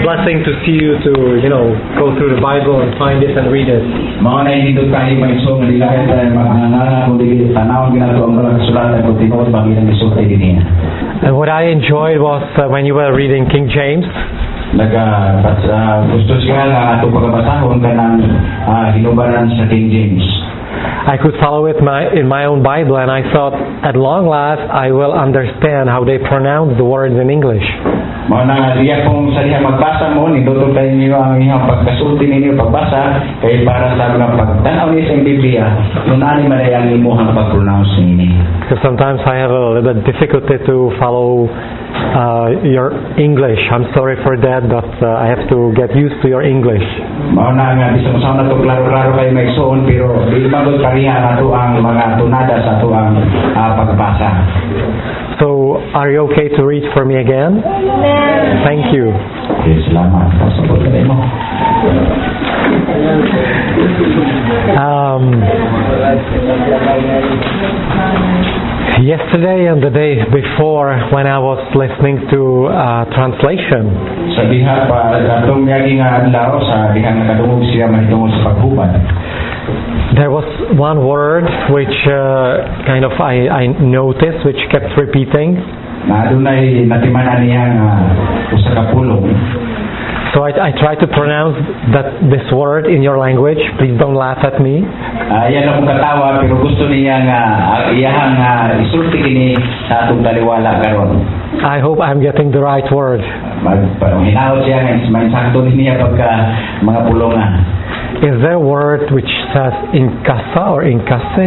blessing to see you to, go through the Bible and find it and read it. Mga nainindot kayo magsong nilagay tayo mga kung di tanawang ginagawa ang mga kasulatan kung tinuod bagi ng isulti din niya. And what I enjoyed was when you were reading King James. Gusto siya nga itong pagkabasahon ka ng hinubaran sa King James. I could follow it in my own Bible, and I thought, at long last, I will understand how they pronounce the words in English. Mga nangaliya kung sa diha magbasa mo, nindutong tayo niyo ang iyong pagkasulti ninyo pagbasa, kaya para sa mga pagtanaw niyo sa Biblia, nunani manayang imo ang pag-pronounce ninyo. Because sometimes I have a little bit difficulty to follow your English. I'm sorry for that, but I have to get used to your English. Mga nga, bisang sa na ito, klaro-klaro kayo may soon, pero di magod kariya na ito ang mga tunada sa ito ang pagbasa. So, are you okay to read for me again? Thank you. Okay, salamat. Pasapot kayo mo. Yesterday and the day before, when I was listening to translation, sa diha pa atong yagi nga adlaw sa diha nakadungog siya mahitungod sa paghubad. There was one word which I noticed, which kept repeating. Na adunay natimanan niya nga usa ka pulong. So I try to pronounce this word in your language. Please don't laugh at me. Yan akong katawa, pero gusto niya nga iyahang isulti kini sa atong taliwala karon. I hope I'm getting the right word. Hinaot siya nga may sakto niya pagka mga pulongan. Is there a word which says in casa or in case?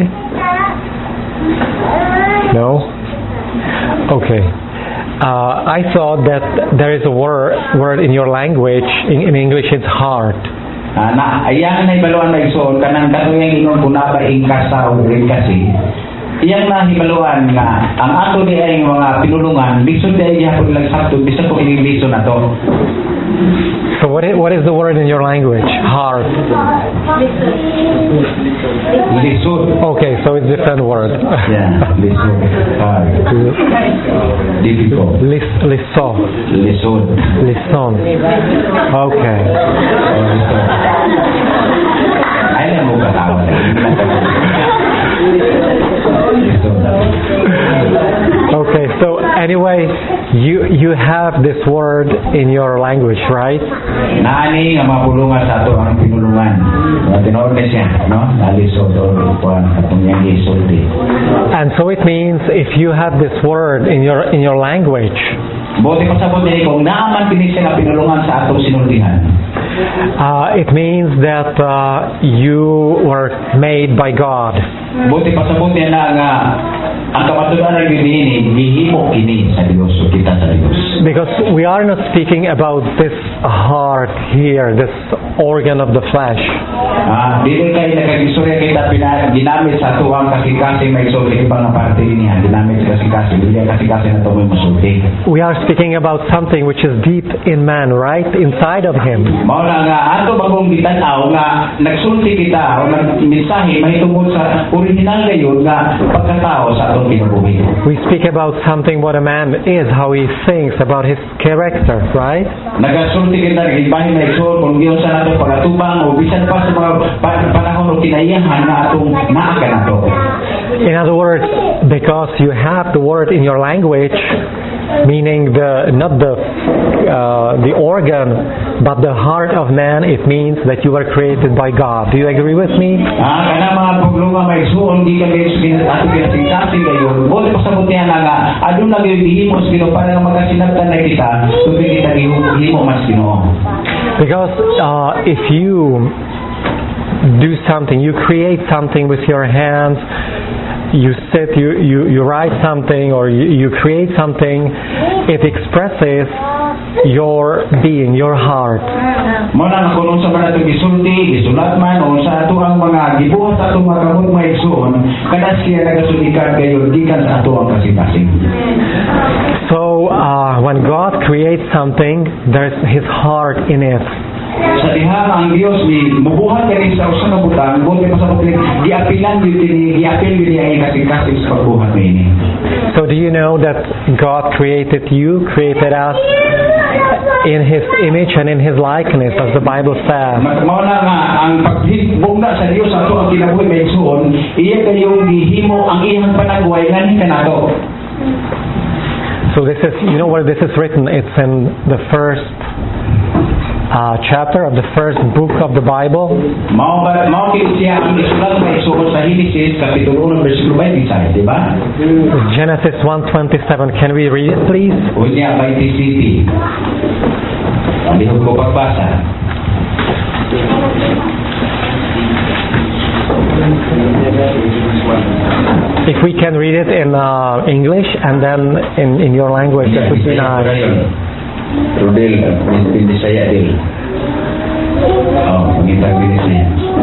No? Okay. I thought that there is a word in your language, in English it's heart. Na ayan na ibaluan na ison, kanang katuyang inon punaba in casa o in kasi. Iyang nahibaluan nga, ang ato di ay mga pinulungan, lisod di ay hapon lang sakto, bisa ko inisod na to. So what is the word in your language? Heart. Lisod. Okay, so it's a different word. Yeah, lisod. Heart. Difficult. Liso. Lisod. Lison. Okay. Ay lang mo katawa. Okay, so anyway, you have this word in your language, right? Naani nga mapulungan sa ato ang pinulungan. Tinood na siya, no? Nalisod o atong yang isulti. And so it means if you have this word in your language, buti pasabot niya kung naaman kini siya nga pinulungan sa atong sinultihan. It means that you were made by God. Buti pasabot niya na nga ang kamatudan ng gihimo kini sa Dios o kita sa Dios. Because we are not speaking about this heart here, this organ of the flesh. Dili kay nagagistorya kita ginamit sa tuwang kasing-kasing may sulti ibang parte niya ginamit sa kasing-kasing dili kasing-kasing na tumoy masulti. We are speaking about something which is deep in man, right inside of him. Mao na nga ato bagong bitanaw nga nagsulti kita o nagmensahe mahitungod sa original gayon nga pagkatao sa atong kinabuhi. We speak about something what a man is, how he thinks, about his character, right? Nagasulti kita ibahin na isul kung giyon sa nato pagatubang o bisan pa sa mga panahon o kinaiyahan na atong naakan nato. In other words, because you have the word in your language, meaning not the organ, but the heart of man, it means that you were created by God. Do you agree with me? Kana mga problema may suon di ka beso ato kinasing gayon. Bote pasabot niya nga adun na gihimo sa para magasinabtan na kita, tubig kita gihimo mas Ginoo. Because if you do something, you create something with your hands, you sit, you write something, or you create something, it expresses your being, your heart. Muna kung sa mga gisulti, gisulat man o sa ato ang mga gibuhat ato mga kamot maigsoon, kada siya nagasulikan kayo gikan sa ato ang kasing-kasing. So when God creates something, there's His heart in it. Sa diha ang Dios ni mubuhat kani sa usa ka butang, buti pa sa butang giapilan gyud ay kasing sa pagbuhat niini. So do you know that God created you, created us in His image and in His likeness, as the Bible says? Mao na nga ang paghibugna sa Dios ato ang kinabuhi may suon, iya kayong gihimo ang iyang panagway ngani kanato. So this is, you know where this is written? It's in the first chapter of the first book of the Bible. Mao siya ang isulat may suon sa Genesis kapitulo 1 bersikulo 26, di ba? Genesis 1:27. Can we read it, please? Unya 27. Alihog ko pagbasa. If we can read it in English and then in your language, that would be nice. Rodel, hindi saya din. Oh, mangitag din siya.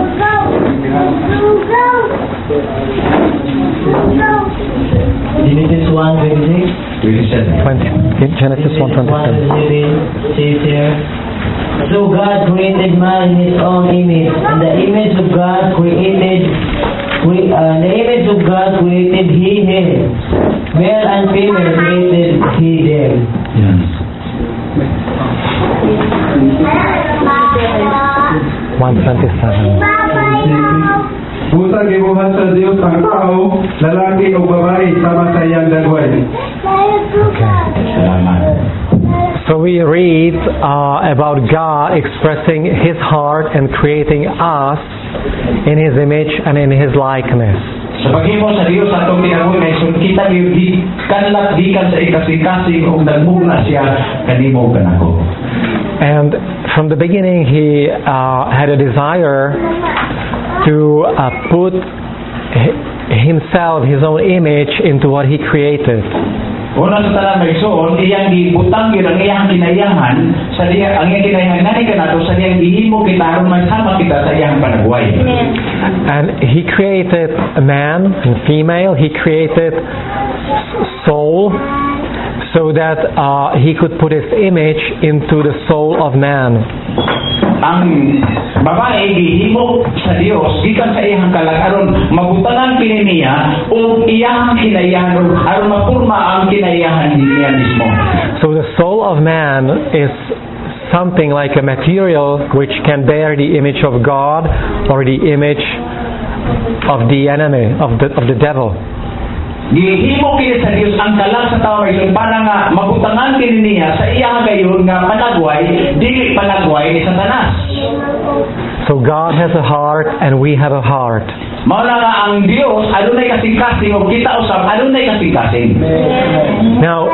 Genesis 1:26. Genesis 1:27. Says here, so God created man in His own image, and the image of God created He him. Male and female created He them. Yan. 1:27. Buta gibuhat sa Dios ang tao, lalaki o babae sama sa iyang dagway. Salamat. So we read about God expressing His heart and creating us in His image and in His likeness. Sa paghimo sa Dios atong kinabuhi may suon kita gyud kanlat gikan sa ikasing-kasing ug nagmugna siya kanimo kanako. And from the beginning, He had a desire to put Himself, His own image, into what He created. Una sa tanan may suon, iyang gibutang gyud ang iyang kinayahan sa diya ang iyang kinayahan ngani kanato sa diyang gihimo kita aron magsama kita sa iyang panagway. And He created a man and female. He created soul, so that He could put His image into the soul of man. Ang babae gihimo sa Dios gikan sa iyang kalag aron mabutangan kini niya ug iyang kinayahan aron mapurma ang kinayahan niya mismo. So the soul of man is something like a material which can bear the image of God or the image of the enemy, of the devil. Gihimo kini sa Dios ang kalag sa tawo may para nga mabutangan kini niya sa iyang gayon nga panagway dili panagway ni Satanas. So God has a heart and we have a heart. Mao na nga ang Dios adunay kasing-kasing ug kita usab adunay kasing-kasing. Now,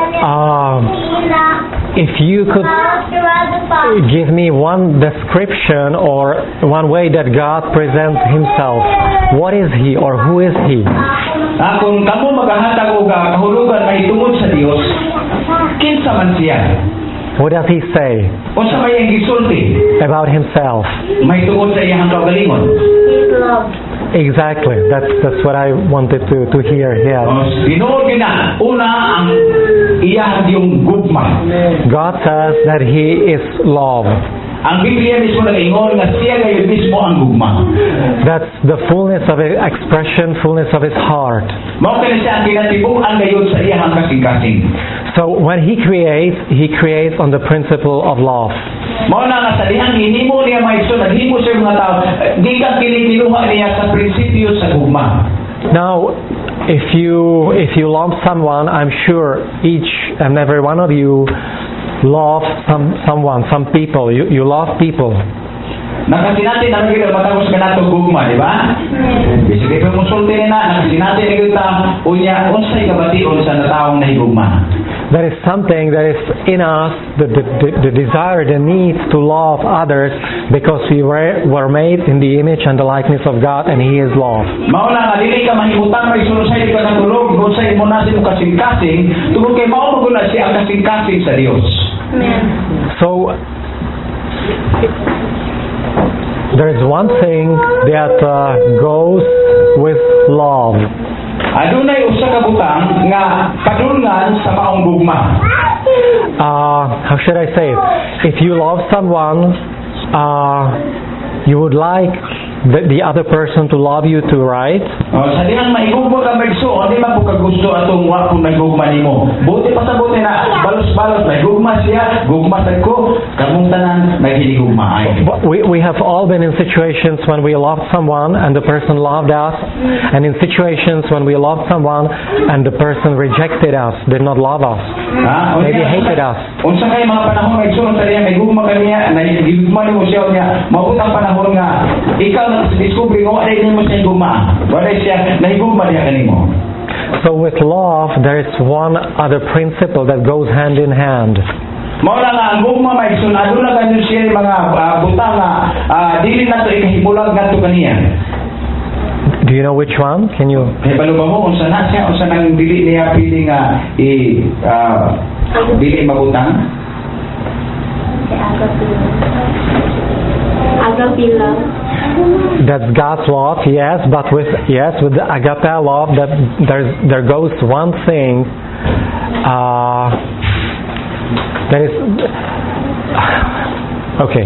if you could give me one description or one way that God presents Himself, what is He or who is He? Kung kamo maghahatag og kahulugan mahitungod sa Dios, kinsa man siya? What does He say Unsa may iyang gisulti about Himself? mahitungod sa iyang kaugalingon? Exactly. That's what I wanted to hear here. Tinuod na una ang iyang yung gugma. God says that He is love. Ang Biblia mismo nag-ingon nga siya gayon mismo ang gugma. That's the fullness of His expression, fullness of His heart. Mao kini siya ang kinatibukan gayon sa iyang kasing-kasing. So when He creates on the principle of love. Mao na nga sa dihang hinimo niya maigsoon naghimo siya mga tao di ka kinikinuha niya sa prinsipyo sa gugma. Now, if you love someone, I'm sure each and every one of you love someone, some people. You love people. Nakasinati na mga matapos kanato gugma, di ba? Bisige pa mo sulti na nakasinati na kita unya unsay kabation sa nataong nahigugma. There is something that is in us, the desire, the need to love others, because we were made in the image and the likeness of God, and He is love. Mao na nga dili ka mahibutang may sulusay di ka natulog kung sa imo nasi mo kasing-kasing tungod kay mao mo guna siya ang kasing-kasing sa Dios. So there is one thing that goes with love. Adunay usa ka butang nga padulngan sa maong gugma. How should I say it? If you love someone, you would like the other person to love you too, right? Sa dihang mahigugma ka magsuon, di man po ka gusto atong wa kung nahigugma nimo. Buti pa sa buti na balos-balos nahigugma siya, gugma sad ko, kamong tanan naghinigugma ay. We have all been in situations when we loved someone and the person loved us, and in situations when we loved someone and the person rejected us, did not love us, maybe hated us. Unsa kay mga panahon magsuon sa diha nahigugma kaniya, nahigugma nimo siya niya, maabot ang panahon nga ikaw discovery mo wala din mo siya guma. Wala siya nahigugma diha kanimo. So with love there is one other principle that goes hand in hand. Mao na nga ang gugma may sunado na kanyo siya mga butang nga dili na to ikahibulag ngadto kaniya. Do you know which one? Can you? Hibalo ba mo unsa na siya unsa nang dili niya pili nga dili mabutang? Agape love. That's God's love, yes, but with the agape love, that there goes one thing that is okay.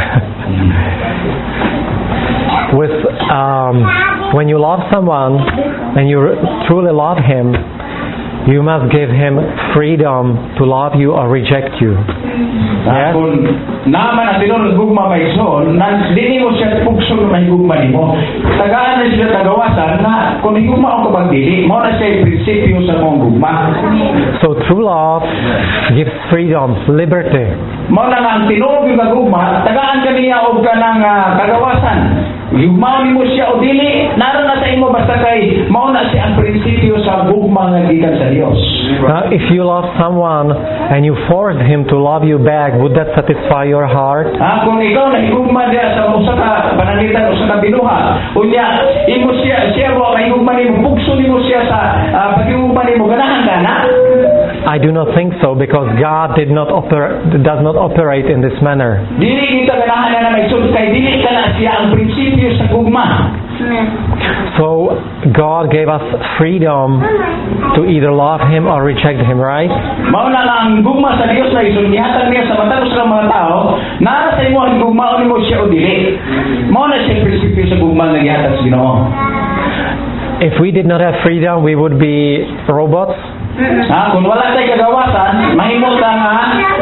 With when you love someone and you truly love him, you must give him freedom to love you or reject you. Yes? Kung naman ang tinulog gugma may son, dili mo siya pugso na higugma nimo. Tagaan na siya tagawasan na kung higugma o kapag dili, mo na siya prinsipyo sa mong gugma. So true love gives freedom, liberty. Mo na nga ang tinulog yung gugma, tagaan ka niya o ka ng kagawasan. Higugma nimo siya o dili, naroon na sa imo basta kay mo na siya ang prinsipyo sa gugma nga gikan sa Dios. Now, if you love someone and you force him to love you back, would that satisfy your heart? Kung ikaw na higugma diya sa usa ka panangitan usa ka binuha, unya imo siya wa mahigugma nimo, pugso nimo siya sa paghigugma nimo ganahan ka na? I do not think so, because God does not operate in this manner. Dili kita ganahan na magsud kay dili ka na siya ang prinsipyo sa gugma. So God gave us freedom to either love him or reject him, right? Mao na nga ang gugma sa Dios na isun gihatag niya sa mata sa mga tao, nara sa imo ang gugma nimo siya o dili. Mao na siya prinsipyo sa gugma nga gihatag sa Ginoo. If we did not have freedom, we would be robots. Kung wala tay kagawasan, mahimot ka nga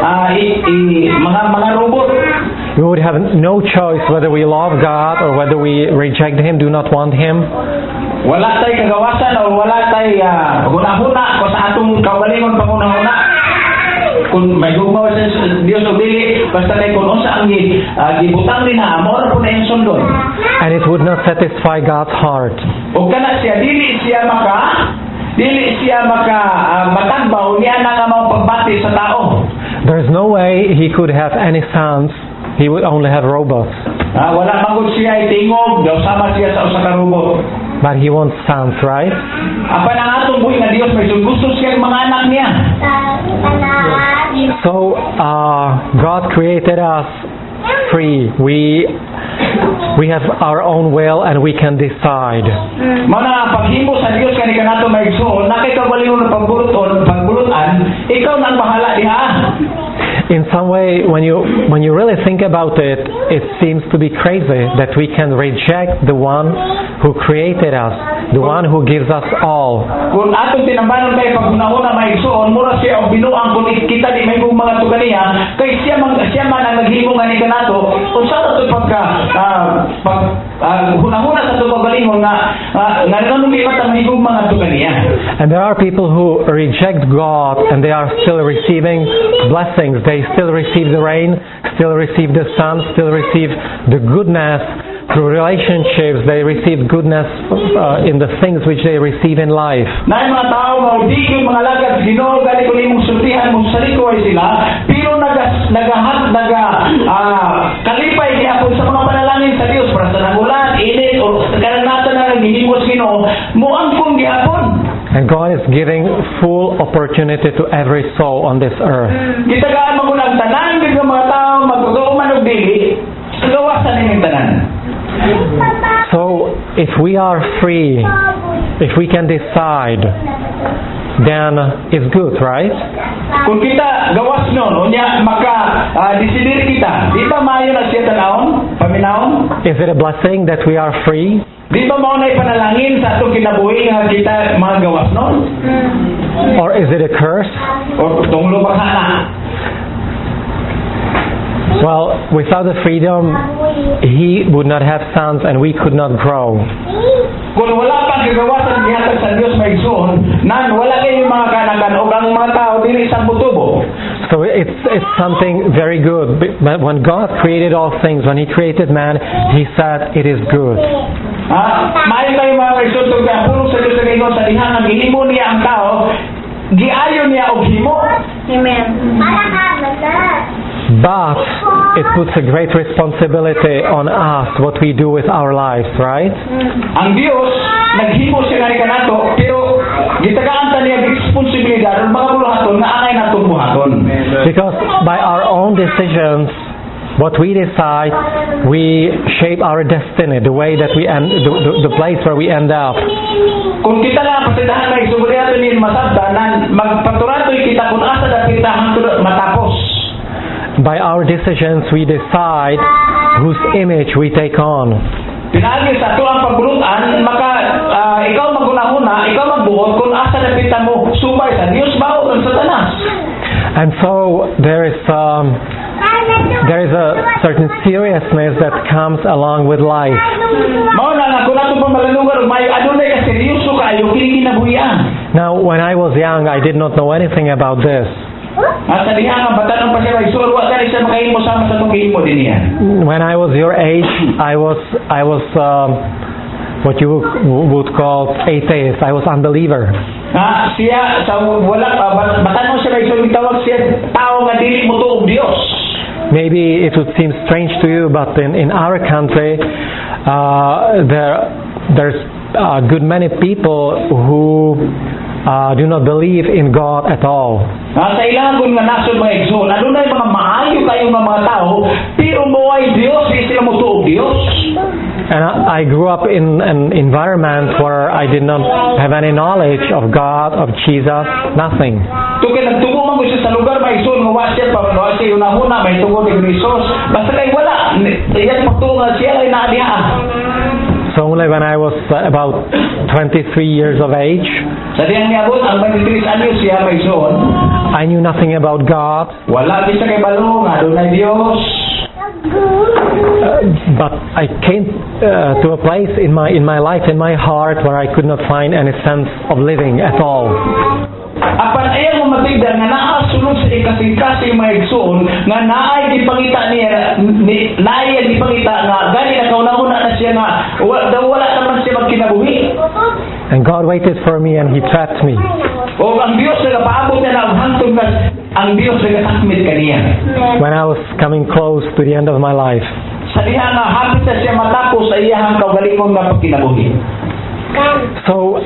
mga robot. We would have no choice whether we love God or whether we reject him, do not want him. Wala tay kagawasan o wala tay hunahuna ko sa atong kaugalingon pangunahuna. Kung may gugma sa Dios o dili, basta kay kung unsa ang gibutang din na amo ra po na yung sundon. And it would not satisfy God's heart. O kana siya dili siya matagbaw niya na nga mga pagbati sa tao. There's no way he could have any sons. He would only have robots. Wala magud siya itingog, daw sama siya sa usa ka robot. But he wants sons, right? Apan ang atong buhi nga Dios may gusto siya mga anak niya. So God created us free. We have our own will and we can decide. Mana paghimo sa Dios kani kanato maigsoon, nakikabalinon ng pagbulutan, ikaw nang bahala diha. In some way, when you really think about it, it seems to be crazy that we can reject the one who created us, the one who gives us all. Kung atong tinambanon kay paghunahuna maigsoon, mura siya og binuang kung kita di may mga tuganiya, kay siya man ang naghimo ngani kanato, unsa to pagka hunahuna sa tugalingon nga nanong ipatang mahigog mga tuganiya. And there are people who reject God and they are still receiving blessings. They still receive the rain, still receive the sun, still receive the goodness through relationships. They receive goodness in the things which they receive in life. Nay mga tao nga di mga lagad Ginoo gali ko nimong sultihan mo sa likoy sila, pero kalipay gihapon sa mga panalangin sa Dios para sa nagulan, init o karanatan na naghihimos Ginoo, moangkon gihapon. And God is giving full opportunity to every soul on this earth. Gitagaan mo lang tanan gid nga mga tao magtuman og dili, gawasan ning tanan. So if we are free, if we can decide, then it's good, right? Kung kita gawas nun, unya disidir kita, di ba maayo na siya tanawon, paminawon? Is it a blessing that we are free? Di ba maunay panalangin sa atong kinabuhi nga kita mga gawas nun? Or is it a curse? O itong lumaha na? Well, without the freedom, he would not have sons and we could not grow. Kung wala pang kagawasan gihatag sa Dios may igsoon, nan wala kayong mga kanakan o ang mga tao dili isang butubo. So it's something very good. But when God created all things, when He created man, He said it is good. Maayo kayo mga igsoon tug pulong sa Dios nga sa diha nga gihimo niya ang tao, giayo niya og himo. Amen. But it puts a great responsibility on us what we do with our lives, right? Ang Dios naghimo siya nga kanato, pero gitagaan ta niya responsibilidad mga buluhaton nga angay natong buhaton. Because by our own decisions, what we decide, we shape our destiny, the way that we end, the place where we end up. Kung kita lang pasidahan kay suguriato ni masabdanan, magpaturatoy kita kung asa dapat kita hangtod matapos. By our decisions, we decide whose image we take on. Pinagi sa ito ang pagbulutan, ikaw magunahuna, ikaw magbuot kung asa dapat mo subay sa Dios ba o sa Satanas. And so there is a certain seriousness that comes along with life. Mao na nga kung ato pa malalugar may adunay ka seryoso kaayo kini kinabuhian. Now, when I was young, I did not know anything about this. Sa diha nga batanong pa siya isuro wa kani sa makahimo sama sa tungihimo din niya. When I was your age, I was what you would call atheist. I was unbeliever. Siya sa wala batanong siya isuro tawag siya tao nga dili mo tuog Dios. Maybe it would seem strange to you, but in our country, there's a good many people who do not believe in God at all. Sa ilang kung nga nasod mga igsoon, adunay mga maayo kayong mga tao, pero mo'y Dios, di sila mo tuog Dios. And I grew up in an environment where I did not have any knowledge of God, of Jesus, nothing. Kaya nagtubo man ko siya sa lugar may igsoon, nga siya pa, siya yung nahuna, may tugo ni Jesus. Basta kay wala, iyan magtunga siya ay naadiha. So only when I was about 23 years of age, sa diyang niabot, ang 23 anyos siya may igsoon. I knew nothing about God. Wala di siya kay balong, adunay Dios. But I came to a place in my life, in my heart, where I could not find any sense of living at all. Apan ayaw mo matigdan nga naa sulod sa ikasing-kasing mga igsoon nga naay gipangita niya naay gipangita nga gani na kauna-una na siya nga wala naman siya magkinabuhi. And God waited for me and He trapped me. O ang Dios nagapaabot niya na hangtod nga ang Dios nagatakmit kaniya. When I was coming close to the end of my life. Sa diha nga hapit na siya matapos sa iyahang kaugalingong nga pagkinabuhi. So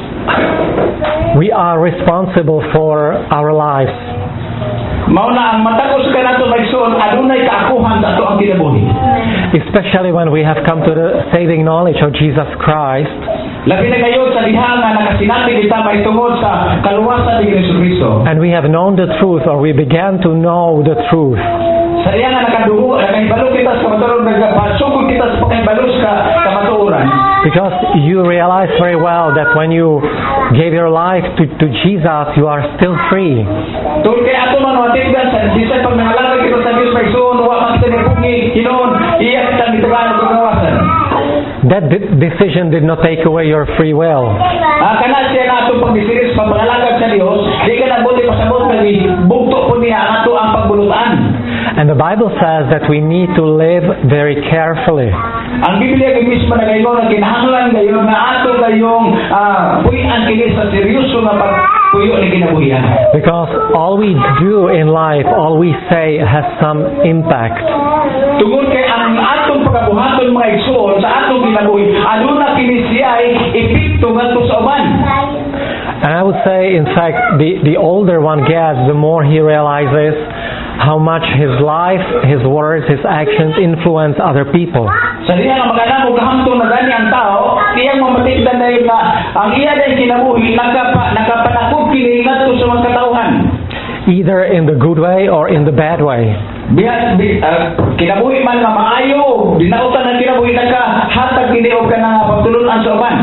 we are responsible for our lives. Mao na ang matagos ka nato maigsoon adunay kaakuhan sa ato ang kinabuhi. Especially when we have come to the saving knowledge of Jesus Christ. Labi na kayo sa diha nga nakasinati kita maitungod sa kaluwasan ni Jesucristo. And we have known the truth, or we began to know the truth. Sa diha nga nakahibalo kita sa maturon nagpasugod kita sa pagkahibalo sa kamatuoran. Because you realize very well that when you gave your life to Jesus, you are still free. Tungkol kay ato man matigdan sa disay pag nangalagay kita sa Dios maigsoon wa man kita ni pungi hinon iya kita gitagaan og kawasan. That decision did not take away your free will. Kana siya na atong pagdesiris pag mangalagay sa Dios, di ka nabuti pasabot nga bugto po niya ato ang pagbulutan. And the Bible says that we need to live very carefully. Ang Biblia kay mismo na kayo na kinahanglan kayo na ato kayong puyan kini sa seryoso nga pagpuyo ni kinabuhian. Because all we do in life, all we say has some impact. Tungod kay ang atong pagkabuhaton mga igsoon sa atong kinabuhi, aduna kini siya ay epekto ngadto sa uban. And I would say, in fact, the older one gets, the more he realizes how much his life, his words, his actions influence other people. Sa diha nga magana mo kahamtong na gani ang tao, iyang mamatigdan na yun na ang iya na kinabuhi nakapanakog kini ngadto sa mga katauhan. either in the good way or in the bad way. Kinabuhi man nga maayo, dinautan na kinabuhi na ka, hatag kiniog ka na pagtulunan sa uban.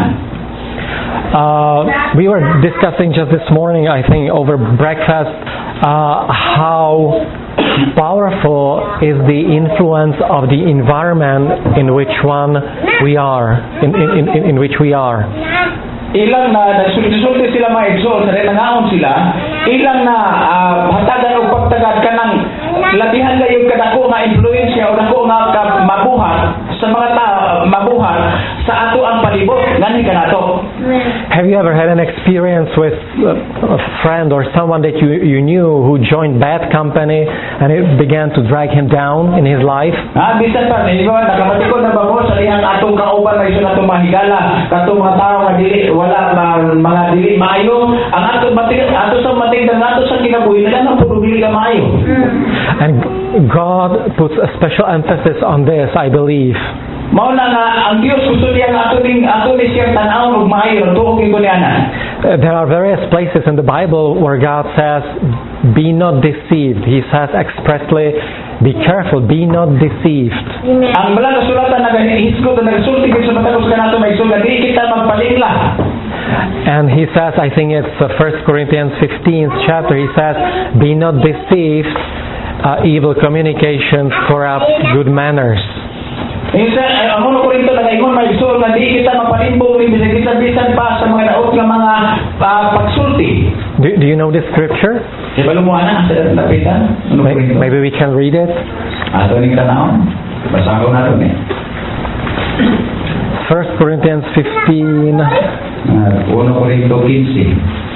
We were discussing just this morning, I think, over breakfast, how powerful is the influence of the environment in which we are. Ilang na nagsulti-sulti sila mga igsoon, sa rin nangaon sila, ilang na hatagan o pagtagad ka ng labihan kayo kadako nga influensya o dako nga mabuhat sa mga mabuhat sa ato ang palibot ngani kanato. Have you ever had an experience with a friend or someone that you knew who joined bad company and it began to drag him down in his life? Bisan pa nakamatikod na ba mo sa dihang atong kauban na iso natong mahigala katong mga tao nga dili wala mga dili maayo ang ato sa matingdan nato sa kinabuhi nila na puro dili ka maayo. And God puts a special emphasis on this, I believe. Mao na nga ang Dios gusto niya nga ato ni siyang tan-aw ug maayo tuog ko niana. There are various places in the Bible where God says, "Be not deceived." He says expressly, "Be careful, be not deceived." Ang balang sulatan nagahisgot na nagsulti sa matagos kanato may sugat di kita magpalingla. And he says, I think it's 1 Corinthians 15th chapter, he says, "Be not deceived, evil communications corrupt good manners." Ang mga Korinto nag-ingon may igsoon nga di kita mapalimbong ni bisan pa sa mga daot nga mga pagsulti. Do you know this scripture? Ibalo mo ana sa lapitan. Maybe we can read it. Ato ning tanawon. Basahin nato ni. 1 Corinthians 15. 1 Korinto 15.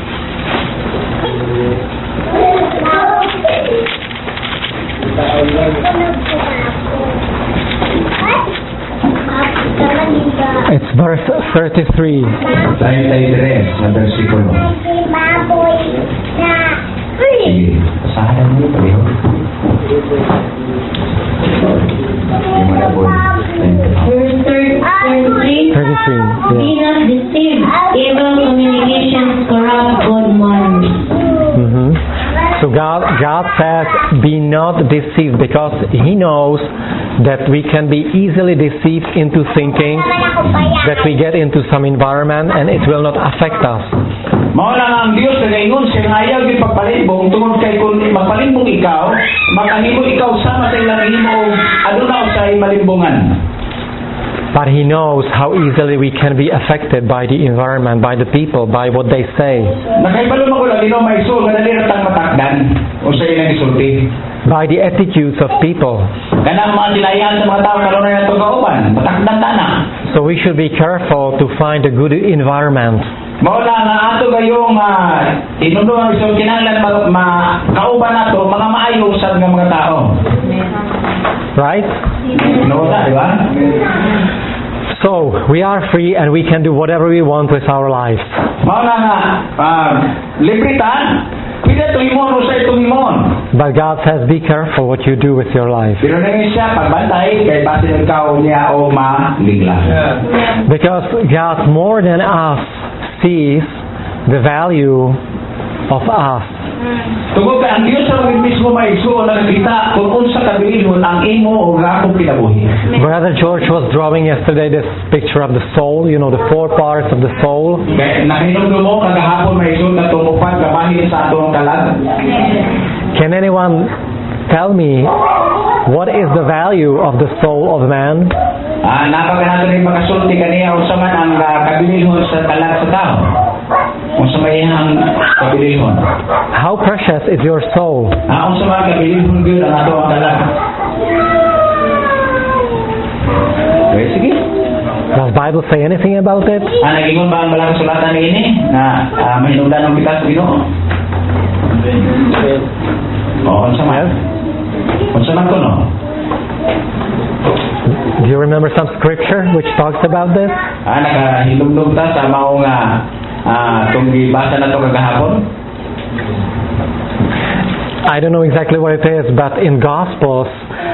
It's verse 33. 33 na versikulo. Sige, basahin mo pareho. Verse 33. 33. Be Yeah. not deceived. Evil communications corrupt good manners. Mm-hmm. So God says, "Be not deceived," because He knows that we can be easily deceived into thinking that we get into some environment and it will not affect us. Mao lang ang Dios nagaingon siya nga ayaw gyud pagpalimbong tungod kay kung magpalimbong ikaw, makanimo ikaw sama sa ilang himo aduna usay malimbongan. But He knows how easily we can be affected by the environment, by the people, by what they say. Nakaibalo mo ko lang dino may isul nga dali ratang matakdan usay ilang isulti. By the attitudes of people. Kanang mga sinayan sa mga tao karon na nato kauban, matakdan tana. So we should be careful to find a good environment. Mao lang nga ato gayong inunduan sa kinahanglan kauban nato mga maayo usab nga mga tao. Right? No, di ba? So, we are free and we can do whatever we want with our lives. Mao na nga libritan pwede tumimon usay tumimon. But God says, be careful what you do with your life. Pero na siya pagbantay kay basin ikaw niya o malingla. Because God more than us sees the value of us. Tungod kay ang Dios sa mismo maigsuon nakita kung unsa kabilihon ang imo o akong kinabuhi. Brother George was drawing yesterday this picture of the soul, you know, the four parts of the soul. Nahinungdo mo kagahapon maigsuon na tumupan kabahin sa atong kalag. Can anyone tell me what is the value of the soul of man? Napaganato rin makasulti kaniya unsa man ang kabilihon sa kalag sa tao. Unsa may ang kabilihon? How precious is your soul? Unsa man kabilihon gyud ang ato ang kalag? Okay, sige. Does Bible say anything about it? Nagingon ba ang balang sulatan niini na mahinungdan ng kita sa Ginoo? Unsa man? Unsa man kuno? Do you remember some scripture which talks about this? Nakahilumdum ta sa mao nga itong gibasa na ito kagahapon? I don't know exactly what it is, but in Gospels,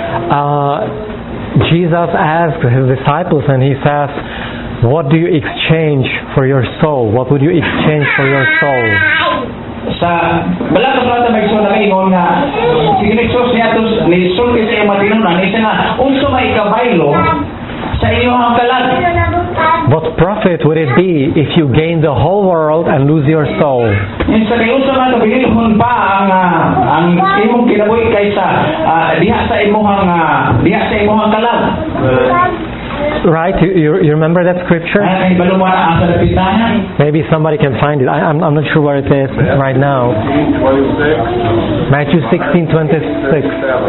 Jesus asked His disciples and He says, what do you exchange for your soul? What would you exchange for your soul? sa bala ka sa may so nakaingon nga sige nexos niya to ni sulti sa iyong matinunan isa nga unsa may kabaylo sa iyong kalag. What profit would it be if you gain the whole world and lose your soul? Sa kayo sa mga kabilihon pa ang imong kinabuhi kaysa diha sa imong kalag. Right? You remember that scripture? Ay balo mo ang sa lapitanan. Maybe somebody can find it. I'm not sure where it is right now. Matthew 16:26.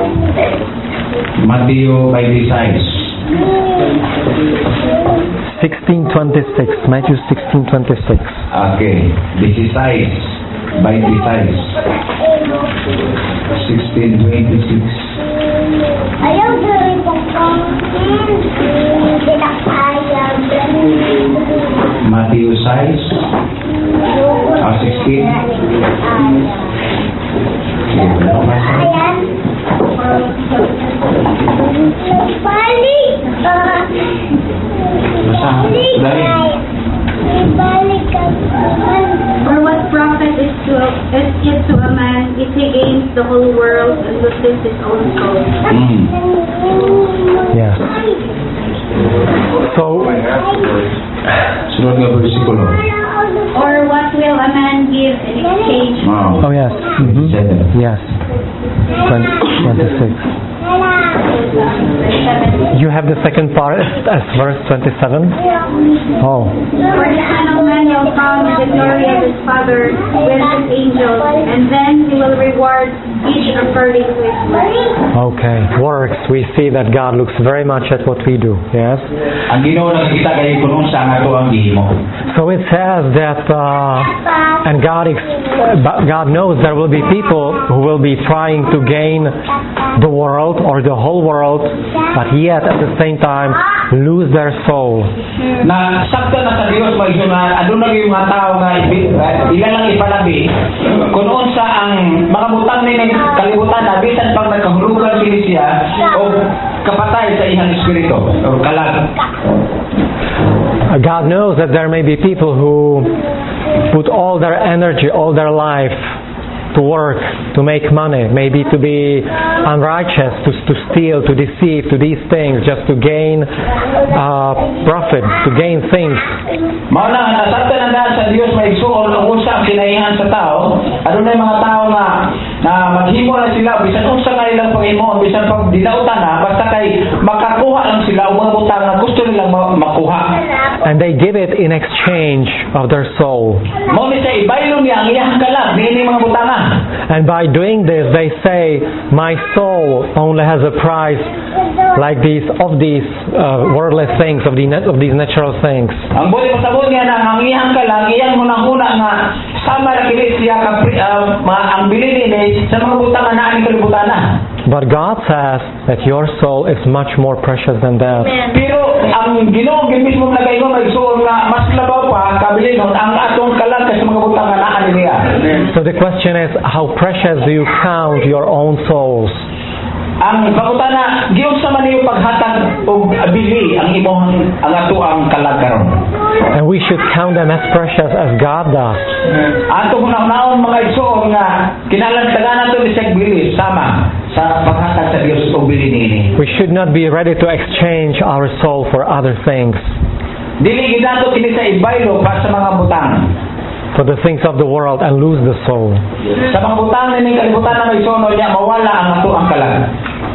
Mateo 26. 16:26. Matthew 16:26. Okay, 16 16:26. Ayaw gawin kong pangkin. Hindi na ayaw gawin. Matthew 6. 16. Ayan. Balik. Balik ka. Or what profit is it to a man if he gains the whole world and loses his own soul? Yes. So, Sunod nga versikulo. Or what will a man give in exchange? oh yes. Mhm. Yes. 26. You have the second part as verse 27? Oh. For the Son of Man will come in the glory of his Father with his angels, and then he will reward each according to his work. Okay. Works. We see that God looks very much at what we do. Yes? Ang Ginoo nakita kay kuno sa nga to ang gihimo. So it says that, and God knows there will be people who will be trying to gain the world or the whole world, but yet at the same time lose their soul. Na sakto na sa Dios may na aduna gyud mga tao nga ila lang ipalabi kun unsa ang mga butang ni kalibutan na bisan pang nagkahulugan kini siya o kapatay sa ihang espiritu o kalag. God knows that there may be people who put all their energy, all their life to work, to make money, maybe to be unrighteous, to steal, to deceive, to these things, just to gain profit, to gain things. Mao na nasabtan na dahil sa Dios may igsuon ang usa ang kinaihan sa tao. Adunay mga tao na maghimo na sila bisan unsa nga ilang panghimoon bisan pag dilautan na basta kay makakuha lang sila og mga butang na gusto nilang makuha. And they give it in exchange of their soul. Mao ni sa ibaylo niya ang iyang kalag niini mga butangan. And by doing this, they say, my soul only has a price like these worldly things, of these natural things. Ang buhay pasabot niya na ang iyang kalang, iyang munang-una nga sama na kini siya ang bilin ni sa mga butang na ani kalibutana. But God says that your soul is much more precious than that. Pero ang Ginoo mismo nagaygon magsuon nga mas labaw pa kabilinon ang atong kalang sa mga butang na ani niya. So the question is, how precious do you count your own souls? Ang pangutana, giunsa man niyo paghatag og bili ang imong ang ato ang kalag karon. And we should count them as precious as God does. Ato hunahunahon mga igsoon nga kinahanglan taganan to ni bili sama sa paghatag sa Dios og bili niini. We should not be ready to exchange our soul for other things, Dili gidato kini sa ibaylo para sa mga butang. for the things of the world, and lose the soul. Sa mga butang ni kalibutan na may sono niya mawala ang ato ang kalag.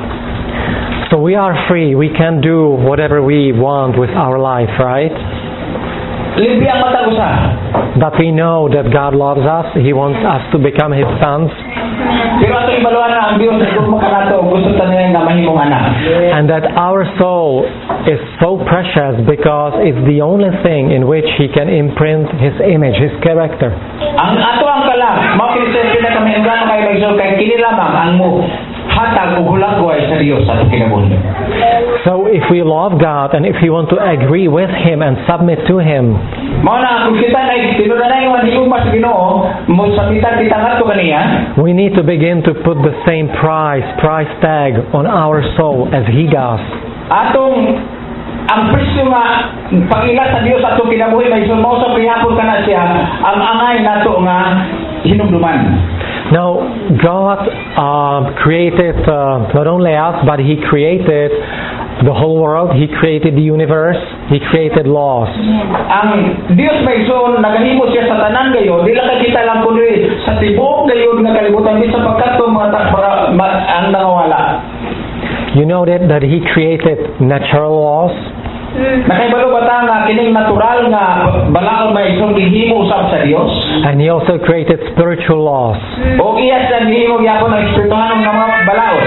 So we are free. We can do whatever we want with our life, right? Libi ang matag usa. But we know that God loves us. He wants us to become His sons. Pero ato ibaluan na ang Dios sa gugma kanato gusto ta niya nga mahimong anak. And that our soul is so precious because it's the only thing in which He can imprint His image, His character. Ang ato ang kalag mao kini sa pinakamahingan kay magsul kay kini lamang ang mo hatag og hulagway sa Dios sa kinabuhi. So if we love God and if we want to agree with Him and submit to Him, Mao na kung kita na tinunay man higugma sa Ginoo mo sabitan kita ngadto kaniya. we need to begin to put the same price tag on our soul as He does. Atong ang presyo nga pag-ila sa Dios atong kinabuhi may sumo sa prihapon kana siya ang angay nato nga hinumduman. Now, God created not only us, but He created the whole world. He created the universe. He created laws. Ang Dios may son nagahimo siya sa tanan gayon, dila ka kita lang kundi sa tibuok gayon nga kalibutan bisan pagkadto ang nangawala. You know that He created natural laws. Nakahibalo ba ta nga kining natural nga balaod may son gihimo usab sa Dios? And He also created spiritual laws. O iya sa gihimo gyapon ang espirituhanong nga mga balaod.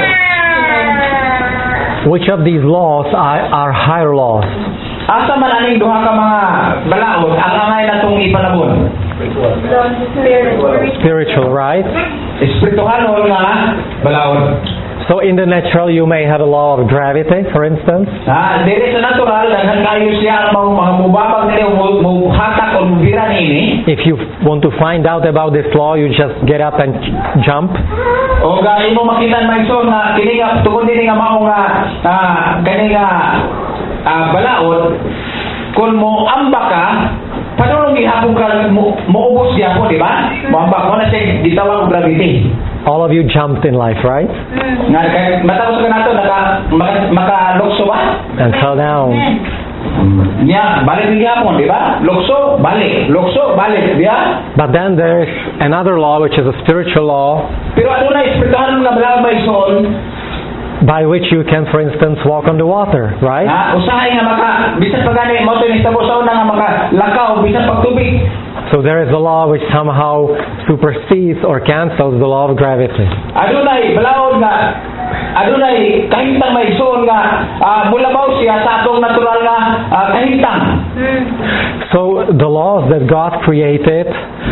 Which of these laws are higher laws? Asa man aning duha ka mga balaod ang angay natong ipanabon? Spiritual, right? Espirituhanon nga balaod. So in the natural, you may have a law of gravity, for instance. Dili sa natural daghan kayo siya ang mga mubabag nila mo hatak o mubira niini. If you want to find out about this law, you just get up and jump. O gayon mo makita may son nga kini nga tungod dinhi nga mao nga kani nga balaod kun mo ambak ka padulong gihapon ka moubos gyapon, di ba? Mo ambak mo na siya gitawag og gravity. All of you jumped in life, right? Nga kay matapos ka nato makalukso ba? And fell down. Nya balik gihapon, di ba? Lukso balik di ba? But then there's another law, which is a spiritual law, Pero adunay espirituhan nga balaod may son by which you can, for instance, walk on the water, right? usahay nga bisan pagani mo to ni tabo sa una nga makalakaw bisan pagtubig. So there is a law which somehow supersedes or cancels the law of gravity. Adunay balaod nga adunay kahintang may son nga mulabaw siya sa atong natural nga kahintang. So the laws that God created,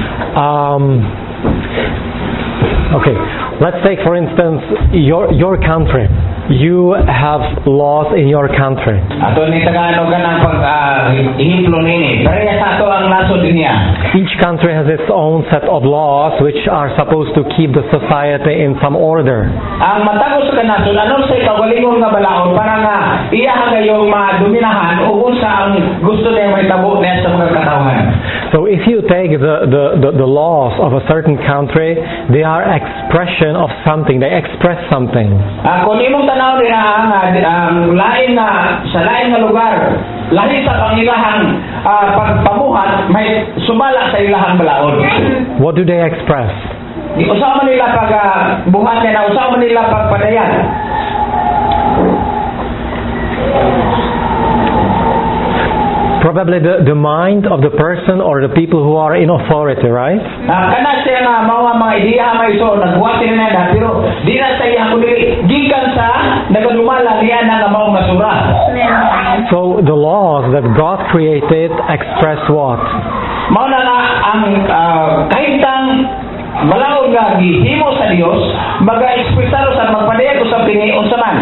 okay, let's take for instance your country. You have laws in your country. Ato ni Tagalog ganang pag ihiplo nini. Pareha sa ato ang nasod niya. Each country has its own set of laws which are supposed to keep the society in some order. Ang matagos sa kanasod anon sa kagalingon nga balaod para nga iya gayong madominahan o unsa ang gusto niya may tabo niya sa mga katawan. So if you take the laws of a certain country, they are expression of something. They express something. Kung imong tanaw niya ang lain na sa lain na lugar, lahi sa pangilahang pagpamuhat may sumala sa ilahang balaod. What do they express? Usaw man nila pag buhat na usaw man nila pagpadayan. Probably the mind of the person or the people who are in authority, right? Kana siya nga mga ideya may so nagbuhat sila na pero di na sa iya kundi gikan sa nagadumala niya na nga mao masura. So the laws that God created express what? Mao na nga ang kahintang balaod nga gihimo sa Dios maga-ekspresar sa magpadayag usab kini unsa man.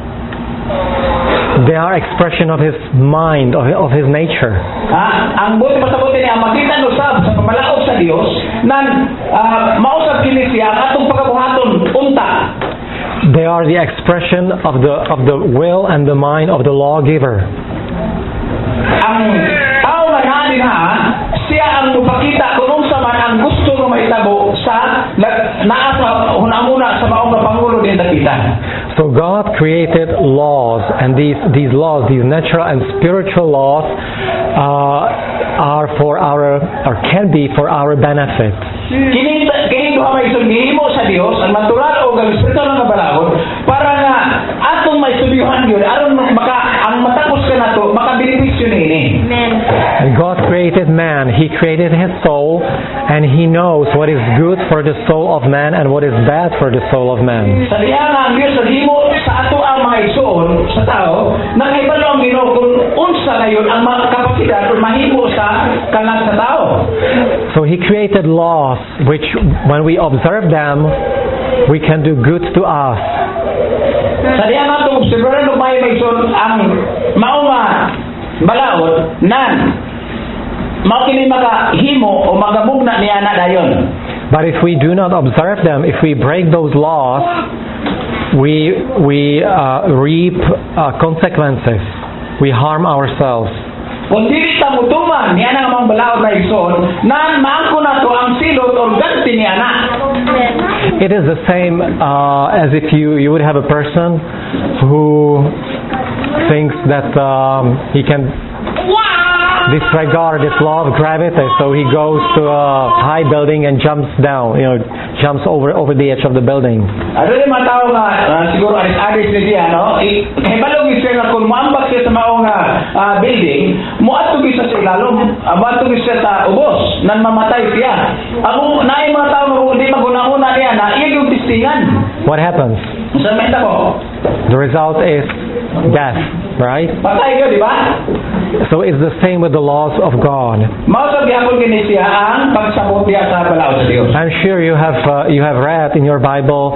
They are expression of His mind, of His nature. Ang buti pasabuti niya makita usab sa pamalaod sa Dios nan mausab kini siya atong pagabuhaton unta. They are the expression of the will and the mind of the lawgiver. Ang tao nga natin siya ang mupakita kung unsa man ang gusto nga mahitabo sa naa sa hunamuna sa maong pangulo din kita. So God created laws, and these laws, these natural and spiritual laws, are for our, or can be for our benefit. Kining duha may sugihimo sa Dios ang natural o ang espiritual nga balaod para nga atong may subyuhan gyud aron ang matapos ka nato makabenepisyo niini. And God created man. He created his soul, and He knows what is good for the soul of man and what is bad for the soul of man. Sa diha nga ang Dios naghimo sa ato ang mga igsoon sa tao nangahibalo ang Ginoo kung unsa gayon ang mga kapasidad o mahimo sa kanang sa tao. So He created laws which, when we observe them, we can do good to us. Sa diha nga itong observaran ng mga igsoon ang mauma balaod nan mao kini makahimo o magabugna niya na dayon. But if we do not observe them, if we break those laws, we reap consequences. We harm ourselves. kung dili ta mutuman niya na mga balaod na igsoon, nan maangko na to ang silot o ganti niya na. It is the same as if you would have a person who thinks that he can disregard this law of gravity, so he goes to a high building and jumps down, jumps over the edge of the building. Ano yung mga tao nga, siguro aris-aris na siya, no? Balog siya nga kung maambak siya sa maong building, muatog siya sa ilalom, muatog siya sa ubos, nan mamatay siya. Ako, naay mga tao nga hindi maguna-una niya na iya yung tistingan. What happens? Sa menta ko? The result is death, right? Patay ka, di ba? So it's the same with the laws of God. Mausap gihapon kini siya ang pagsabot diya sa balaod sa Dios. I'm sure you have read in your Bible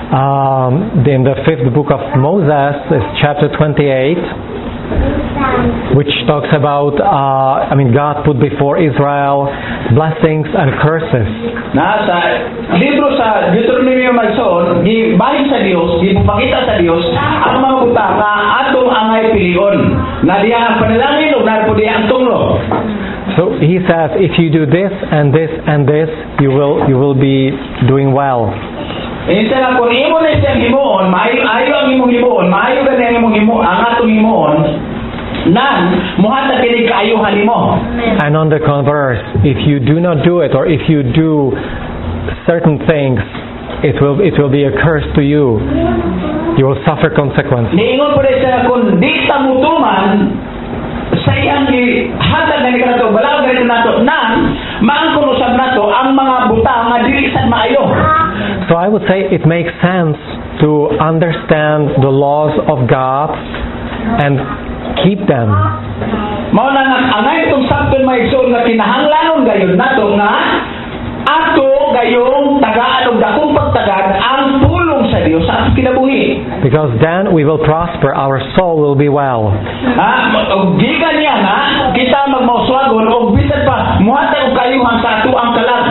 in the 5th book of Moses, it's chapter 28, which talks about God put before Israel blessings and curses. Na sa libro sa Deuteronomy magsoon, gibahin sa Dios, gipakita sa Dios ang mga buta nga atong angay pilion. Na diya ang panalangin ug narpo diya ang tunglo. So he says, if you do this and this and this, you will be doing well. Insa lang kung imo na siyang himuon, maayo ang imong himuon, maayo gani ang imong himuon, ang atong himuon, nan muhatag kini kaayuhan nimo. And on the converse, if you do not do it, or if you do certain things, it will be a curse to you. You will suffer consequences. Niingon po rin siya kung di ta mutuman sa iyang hatag na nato, balaw ganito nato, nan maangkon usab nato ang mga buta nga dili sad maayo. So I would say it makes sense to understand the laws of God and keep them. Mao na nga angay itong sakton maigsoon nga kinahanglanon gayon nato nga ato gayong tagaan og dakong pagtagad ang pulong sa Dios sa ating kinabuhi. Because then we will prosper, our soul will be well. Og gikan niya nga kita magmauswagon og bisan pa muhatag og kayuhan sa ato ang kalag.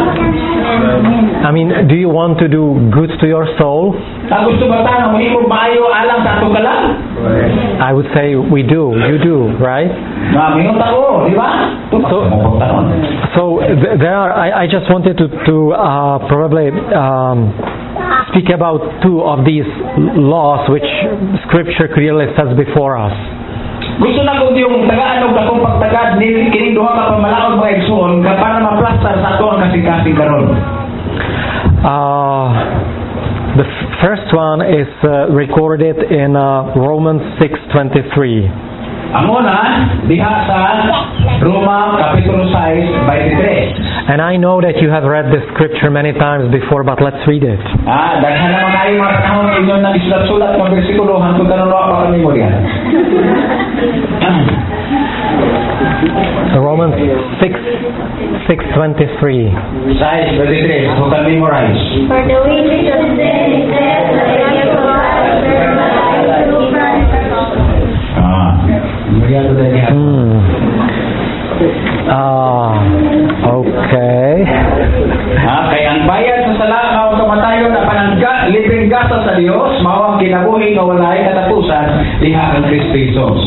I mean, do you want to do good to your soul? Ang gusto ba ta nga mahimong maayo alang sa ato kalag? I would say we do. You do, right? Na mingon tao, di ba? So there are. I just wanted to probably speak about two of these laws which Scripture clearly says before us. Gusto na kung yung tagaan og dakong pagtagad ni kining duha ka pamalaod mga igsoon para maplastar sa ato ang kasing-kasing karon. The first one is recorded in Romans 6:23. Ang una, diha sa Roma Kapitulo 6, 23. And I know that you have read this scripture many times before, but let's read it. Daghan naman kayo mga panahon inyo na isulat-sulat ng bersikulo hangtod karon wa para nimo diha. Romans 6:23. 6:23, who can memorize? For the wages of sin is death, but the gift of God is eternal life through Christ our Lord. Okay. Kay ang bayad sa sala nga kamatayon na panangga libreng gasto sa Dios mao ang kinabuhi nga walay katapusan diha ang Kristo Jesus.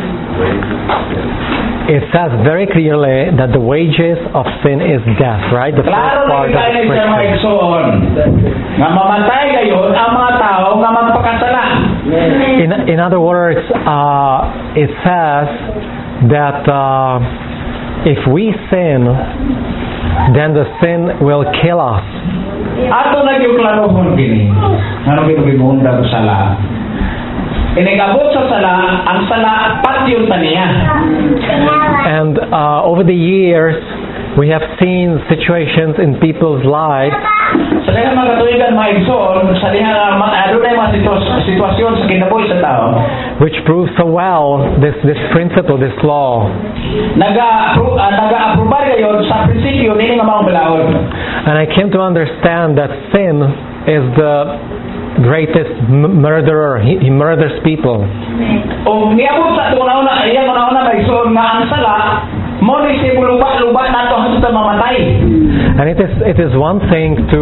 It says very clearly that the wages of sin is death, right? The first Klaro part na of kayo sa mga Scripture. igsoon nga mamatay gayon ang mga tao nga magpakasala. In other words, it says that if we sin, then the sin will kill us. Ato na yung klarohon kini. Ano kinubibunda ko sala? Inigabot sa sala, ang sala patyon pa niya. And over the years, we have seen situations in people's lives Sa diha mga katuigan mga igsoon, sa diha adunay mga sitwasyon sa kinabuhi sa tao, which proves so well this principle, this law. Naga-aprobar gayon sa prinsipyo nini nga mga balaod. And I came to understand that sin is the greatest murderer. He murders people. O niabot sa una-una, iya una-una na igsoon nga ang sala mo ni si luba nato hangtod mamatay. And it is one thing to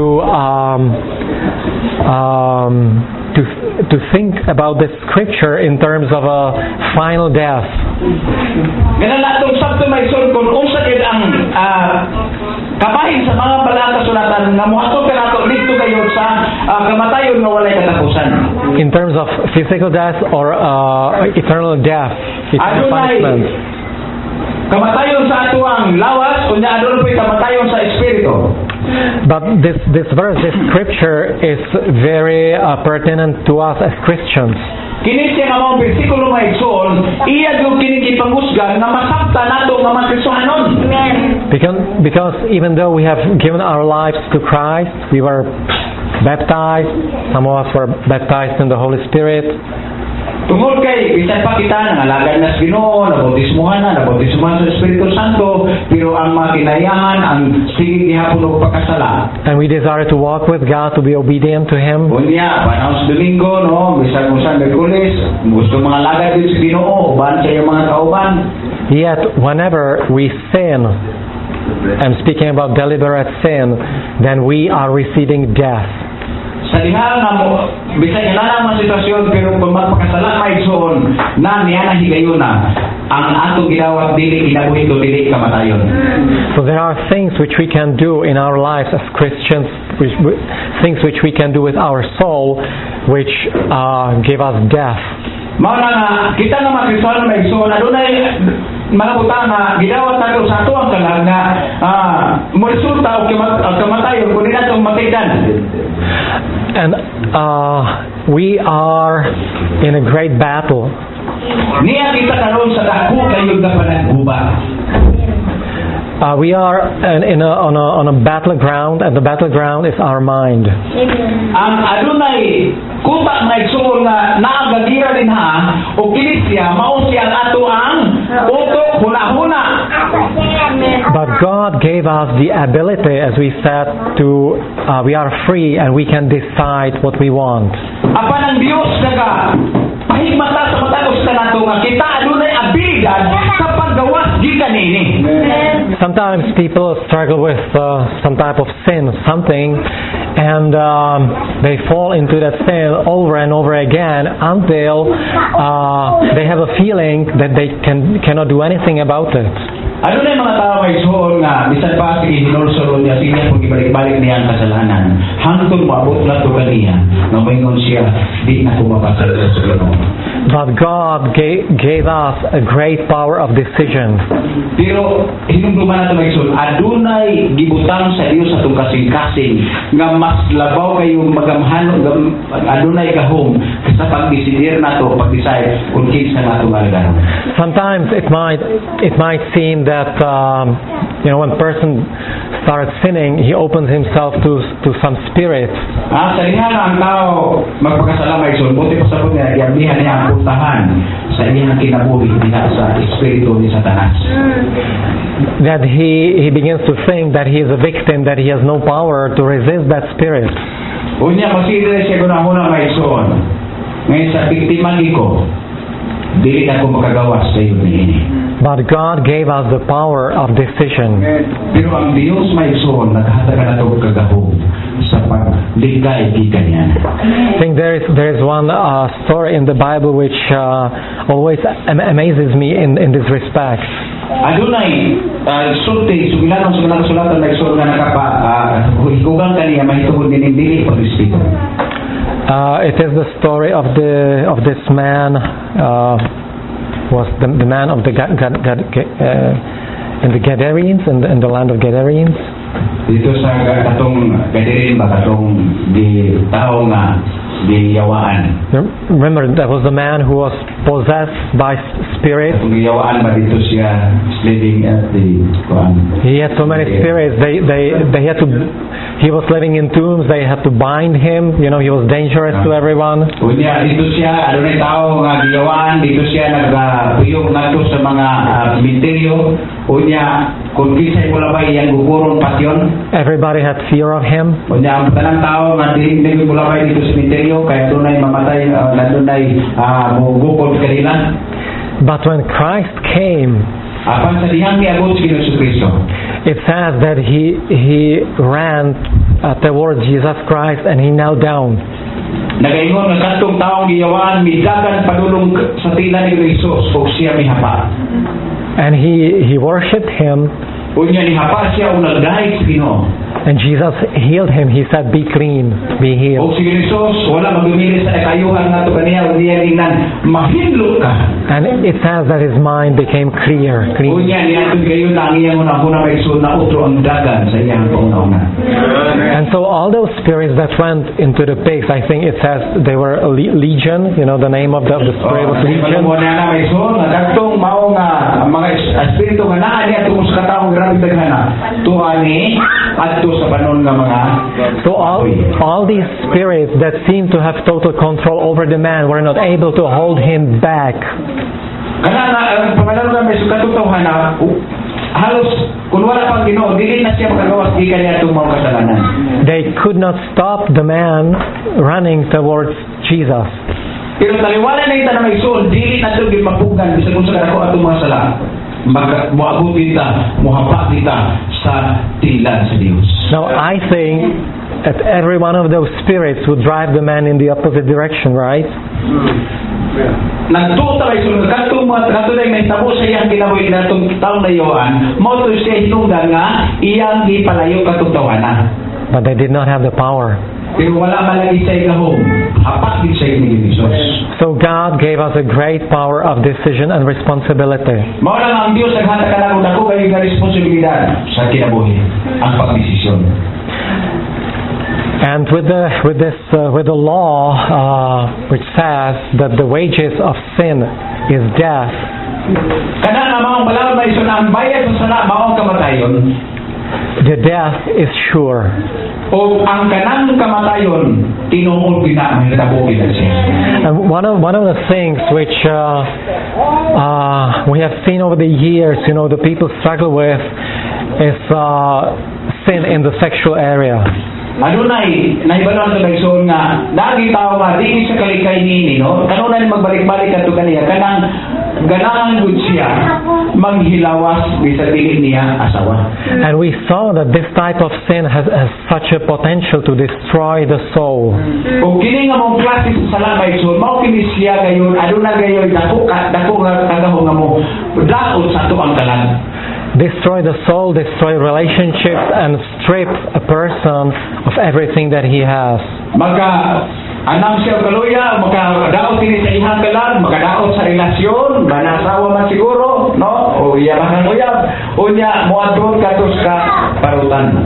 think about this scripture in terms of a final death. Ganun na itong sabto may son kung unsa gid ang kabahin sa mga balang kasulatan nga moato ka nato dito kayo sa kamatayon nga walay katapusan. In terms of physical death or eternal death, eternal punishment. Kamatayon sa ato ang lawas, kunya adon po'y kamatayon sa espiritu. But this verse, this scripture is very pertinent to us as Christians. Kini siya nga mga bersikulo nga igsoon, iya yung kinikipangusgan nga masakta nato nga makrisuhanon. Because even though we have given our lives to Christ, we were baptized, some of us were baptized in the Holy Spirit. Tungod kay bisan pa kita nangalagad na sa Ginoo, nabautismuhan sa Espiritu Santo, pero ang mga kinayahan, ang sige gihapon og pagkasala. And we desire to walk with God, to be obedient to Him. Unya, panahon sa Domingo, no, bisan usan Miyerkules, gusto mga lagad din sa Ginoo, uban sa iyong mga kauban. Yet, whenever we sin, I'm speaking about deliberate sin, then we are receiving death. Sa diha nga mo, bisan nga na sitwasyon, pero kung magpakasala may igsoon, na niya na higayuna, ang atong gidawat dili kinabuhi to dili kamatayon. So there are things which we can do in our lives as Christians, things which we can do with our soul, which give us death. Mao na nga kita nga makristuhan may igsoon, adunay mga butang nga gidawat nato sa ato ang kalag nga mo resulta og kamatayon kun ila tong matidan. And we are in a great battle. Niya kita karon sa dako kayo nga panagguba. We are on a battleground, and the battleground is our mind. Ang adunay kuta nga igsoon nga naagagira din ha o kinisya mao siya ato ang utok hunahuna. But God gave us the ability, as we said, to we are free and we can decide what we want. Apan ang Dios naga pahigmata sa matagos kanato nga kita adunay abilidad sa paggawas gikan ini. Sometimes people struggle with some type of sin, something, and they fall into that sin over and over again until they have a feeling that they cannot do anything about it. Ano na yung mga tao may suon nga bisan pa sige hinulsol niya siya kung ibalik-balik niya ang kasalanan hangtod maabot na to kaniya na maingon siya di na kumapasal sa Ginoo. But God gave us a great power of decision. Pero hinumduman nato may suon adunay gibutang sa Dios sa atong kasing-kasing nga mas labaw kayo magamhan adunay gahom sa pagdesidir nato pag-decide kung kinsa nato galagaron. Sometimes it might seem that when a person starts sinning, he opens himself to some spirits. Sa diha ang tao magpakasala may son, buti pa sabot niya iablihan niya ang puntahan sa iyang kinabuhi diha sa espiritu ni Satanas. That he begins to think that he is a victim, that he has no power to resist that spirit. Unya masidre siya gunahuna may son. Ngayon sa biktima ko, dili na ko makagawas sa iyo niini. But God gave us the power of decision. Pero ang Dios may son naghatag na to kagahom sa pagligay gikan niya. I think there is one story in the Bible which always amazes me in this respect. Adunay sulti sugilan sulatan may son nga nakapa hikugang kaniya mahitungod ning dili pag-respeto. It is the story of this man. Was the man of the in the Gadarenes, in the land of Gadarenes. Dito sa katong Gadarenes ba katong di tao nga di yawaan. Remember, that was the man who was possessed by spirits. Katong yawaan ba dito siya living at the He had so many spirits. They had to. He was living in tombs. They had to bind him. He was dangerous to everyone. Unya dito siya adunay tao nga giyawaan, dito siya nagpuyog ngadto sa mga cemetery. Unya kung kisay mo labay iyang guguron pasyon. Everybody had fear of him. Unya ang tanang tao nga dili mo labay dito sa cemetery kaya dunay mamatay dunay mugukod kanila. But when Christ came, apan sa dihang miabot si Kristo, it says that he ran towards Jesus Christ and he knelt down. Nagaingon nga kadtong taong giyawaan midagan padulong sa tila ni Jesus ug siya mihapa. And he worshipped him, Unya nihapa siya ug nagdahig sa Ginoo. and Jesus healed him. He said, "Be clean, be healed." Ug si Jesus wala magdumili sa kayuhan nga to kaniya ug diya ginan mahidlo ka. And it says that his mind became clean. Unya niadto kayo na ang iyang unang may isun na utro ang dagan sa iyang pangunauna. And so all those spirits that went into the pigs, I think it says they were a legion. You know, the name of the spirit was legion. Mo na may isun nga kadtong mao nga ang mga espiritu nga naa niya tungod sa tawo grabe daghana. Tuani adto sa panon nga mga So all these spirits that seemed to have total control over the man were not able to hold him back. kana nga ang pangalan nga may sukatutuhan na halos kung wala pang Ginoo dili na siya makagawas gikan niya itong mga kasalanan. They could not stop the man running towards Jesus. Pero taliwala na ita na may isun dili na ito gimapugan bisag kung sa kadako atong mga sala. Moabot kita, mohapa kita sa tilan sa Dios. Now I think that every one of those spirits would drive the man in the opposite direction, right? Nagtuta may sulod kadtong may tabo sa iyang kinabuhi natong taong layoan, mo to siya hinungdan nga iyang gipalayo katong tawanan. But they did not have the power. Pero wala man lagi sa igahom, hapak din sa ni Jesus. So God gave us a great power of decision and responsibility. Mao lang ang Dios naghatag kanang dako kay nga responsibilidad sa kinabuhi, ang pagdesisyon. And with the law which says that the wages of sin is death, Kana nga maong balaod may isun ang bayad sa sala maong kamatayon. the death is sure. O ang kanang kamatayon tinuod pina ang natabuhi na siya. And one of the things which we have seen over the years, you know, the people struggle with is sin in the sexual area. Adunay naibalon sa bagson nga dagi tao nga dili sa kalikay nini no kanunay magbalik-balik kadto kaniya kanang ganahan gud siya manghilawas bisag dili niya asawa. And we saw that this type of sin has such a potential to destroy the soul. Kung kini nga mong klase sa sala bagson mao kini siya gayon aduna gayon dako nga tagahong nga mo daot sa to ang kalan. Destroy the soul, destroy relationships, and strip a person of everything that he has. Anang siya kaluya, makadaot din sa ihang kalan, makadaot sa relasyon, manasawa man siguro, no? O iyaman ng uyab, o niya, muadron katos ka parutan.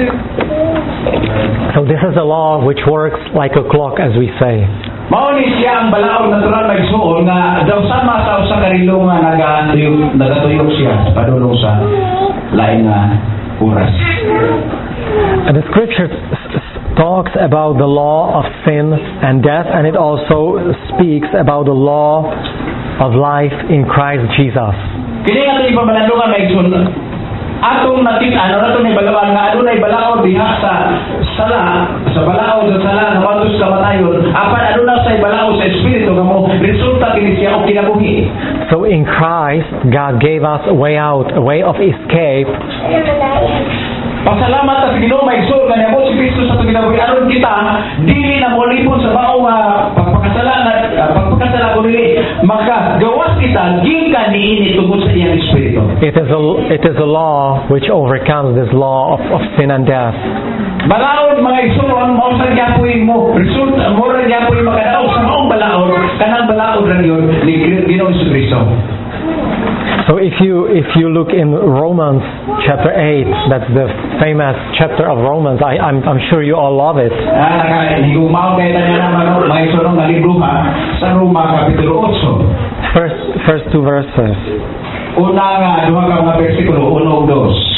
So this is a law which works like a clock, as we say. Mauni siya ang balaod natural na igsuon nga daw sama sa usa ka relo nga nagatuyok siya padulong sa lain nga oras. And the scripture talks about the law of sin and death, and it also speaks about the law of life in Christ Jesus. Kini nga ito ipabalandungan na igsuon atong natin ni balawan nga adunay balaod diha sa sala sa balaod sa sala nga matus kamatayon apan aduna sa balaod sa espiritu nga mo resulta kini siya og kinabuhi. So in Christ God gave us a way out, a way of escape. Pasalamat sa Ginoo may igsoon nga niabot si Kristo sa kinabuhi aron kita dili na molipon sa mao nga pagpakasala ko dili makagawas kita gikan niini tungod sa iyang espiritu. It is a law which overcomes this law of sin and death. Balaod mga igsoon mao sa gyapoy mo resulta mo ra gyapoy makadaog sa maong balaod kanang balaod ra yon ni Ginoo Kristo. So if you look in Romans chapter 8, that's the famous chapter of Romans. I'm sure you all love it. Higumaw kay tanya naman may sunong nga libro sa Roma kapitulo 8. First two verses. Una nga duha ka mga bersikulo 1 ug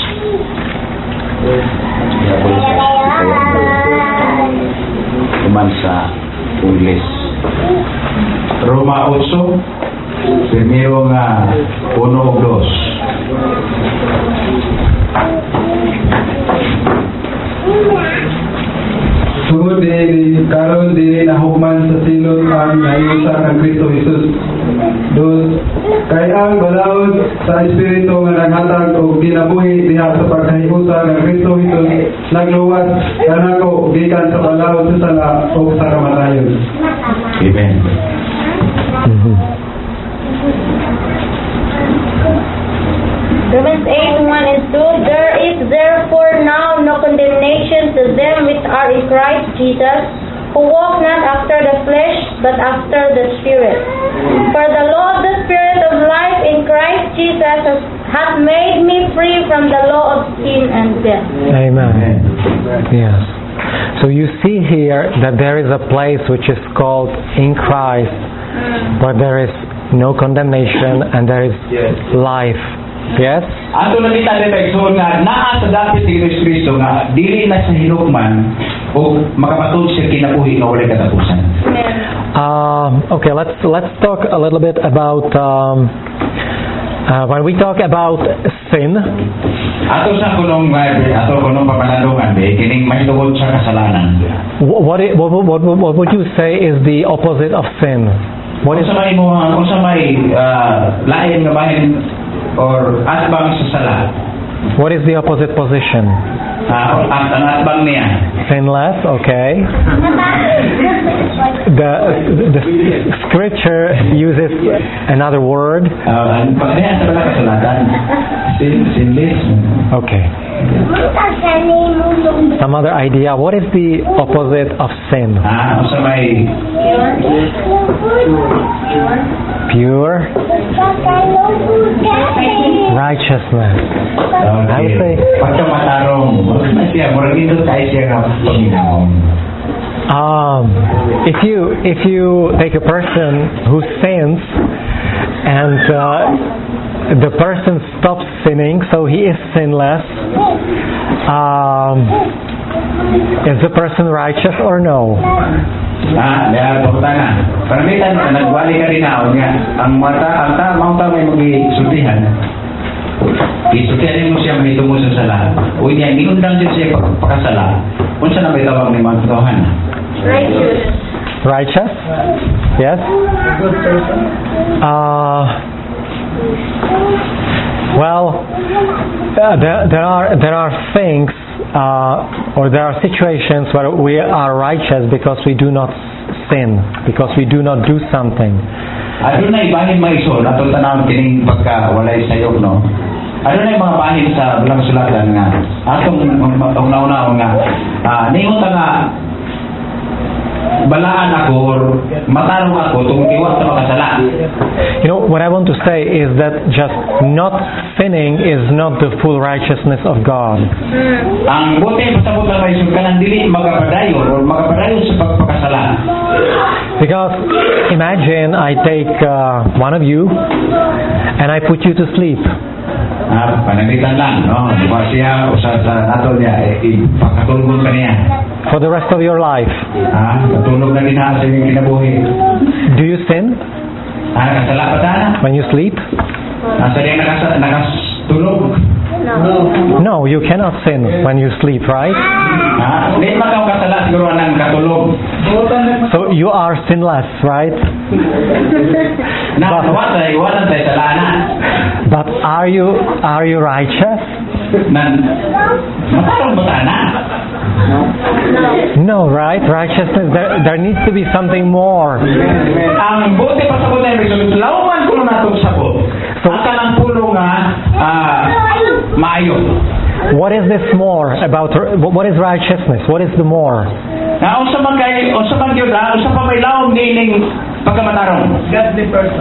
2. Kuman sa English. Roma 8 primero nga 1 ug 2. Sugod dili karon dili na hukman sa silot ang nayusa kang Kristo Jesus. Kay ang balaod sa Espiritu nga naghatag og kinabuhi diha sa pagkahiusa nga Kristo Jesus nagluwas kanako gikan sa balaod sa sala o sa kamatayon. Amen. Romans 8:1 and 2. There is therefore now no condemnation to them which are in Christ Jesus, who walk not after the flesh, but after the Spirit. For the law of the Spirit of life in Christ Jesus hath made me free from the law of sin and death. Amen. Yes. So you see here that there is a place which is called in Christ, where there is no condemnation and there is life. Yes? Ato na kita refleksyon nga naa sa dapit ni Kristo nga dili na sa hinukman o makapatod siya kinabuhi nga walay katapusan. Okay, let's talk a little bit about when we talk about sin. Ato sa kunong papanadungan kining mahitungod sa kasalanan. What would you say is the opposite of sin? What is kung sa may lain nga bahin or asbang sa sala? What is the opposite position? Ang asbang niya. Sinless, okay. The scripture uses another word. Pag niya sa bala kasalatan, sinless. Okay. Some other idea. What is the opposite of sin? Sa may Pure righteousness. I would say pagkamatarong. Siya murag ito tayo siya nga paminahon. If you take a person who sins and the person stops sinning, so he is sinless, is the person righteous or no? Dahil pagkutana. Paramitan, nagwali ka rin na nga. Ang tao may mag-isultihan. Isultihan mo siya mahitong mo sa sala. O niya, inundang siya pagkasala. Kung siya na may tawag ni mga tutuhan. Righteous? Yes? There are things or there are situations where we are righteous because we do not sin, because we do not do something. Ano na ibahin mga iso, natong tanawang kining pagka walay sayok, no? Ano na yung mga bahin sa bulang sulatan nga? Atong nauna nga, ningon ta nga, balaan ako or matarong ako itong iwas na makasala. You know, what I want to say is that just not sinning is not the full righteousness of God. Ang buti pasabot lang kayo ka nang dili magapadayon or magapadayon sa pagpakasala. Because imagine I take one of you and I put you to sleep. Panamitan lang, no? Diba siya, usa sa nato niya, ipakatulog ka niya. For the rest of your life. Katulog na din sa iyong kinabuhi. Do you sin? Kasala pa ta? When you sleep? Nasa rin nakatulog. No, you cannot sin when you sleep, right? Hindi makaw kasala siguro ng katulog. So you are sinless, right? But are you righteous? No, right? Righteousness, there needs to be something more. Ang buti pa sa buti ng lawan ko na itong sabot. Ang kanang pulo nga maayo. What is this more about? What is righteousness? What is the more? Na unsa man gyud unsa pa may lawom nining pagkamatarong. Godly person.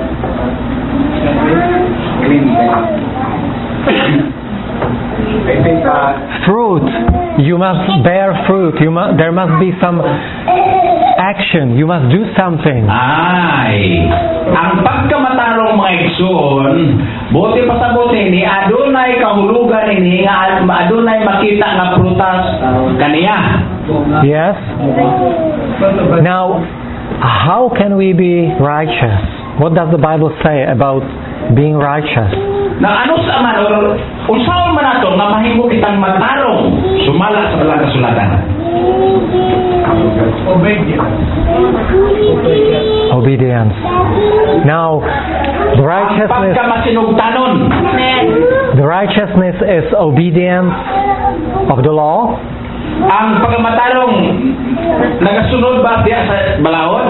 Fruit. You must bear fruit. There must be some action. You must do something. Ay, ang pagkamatarong mga igsoon, buti pa sa buti ni adunay kahulugan ini nga adunay makita nga prutas kaniya. Yes. Now, how can we be righteous? What does the Bible say about being righteous? Na ano sa man or unsaon man nato nga mahimo kitang matarong sumala sa balang kasulatan. Obey. Obedience. Now, the Ang righteousness, pagkamasinugtanon. Amen. the righteousness is obedience of the law. Ang pagkamatarong nagasunod ba diya sa balaod?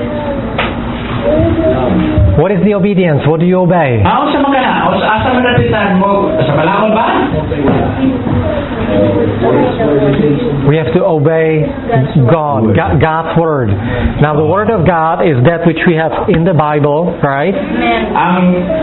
What is the obedience? What do you obey? Aon sa mga na? O sa asa manapitan mo sa balaod ba? We have to obey God's word. Now, the word of God is that which we have in the Bible, right? Amen. Ang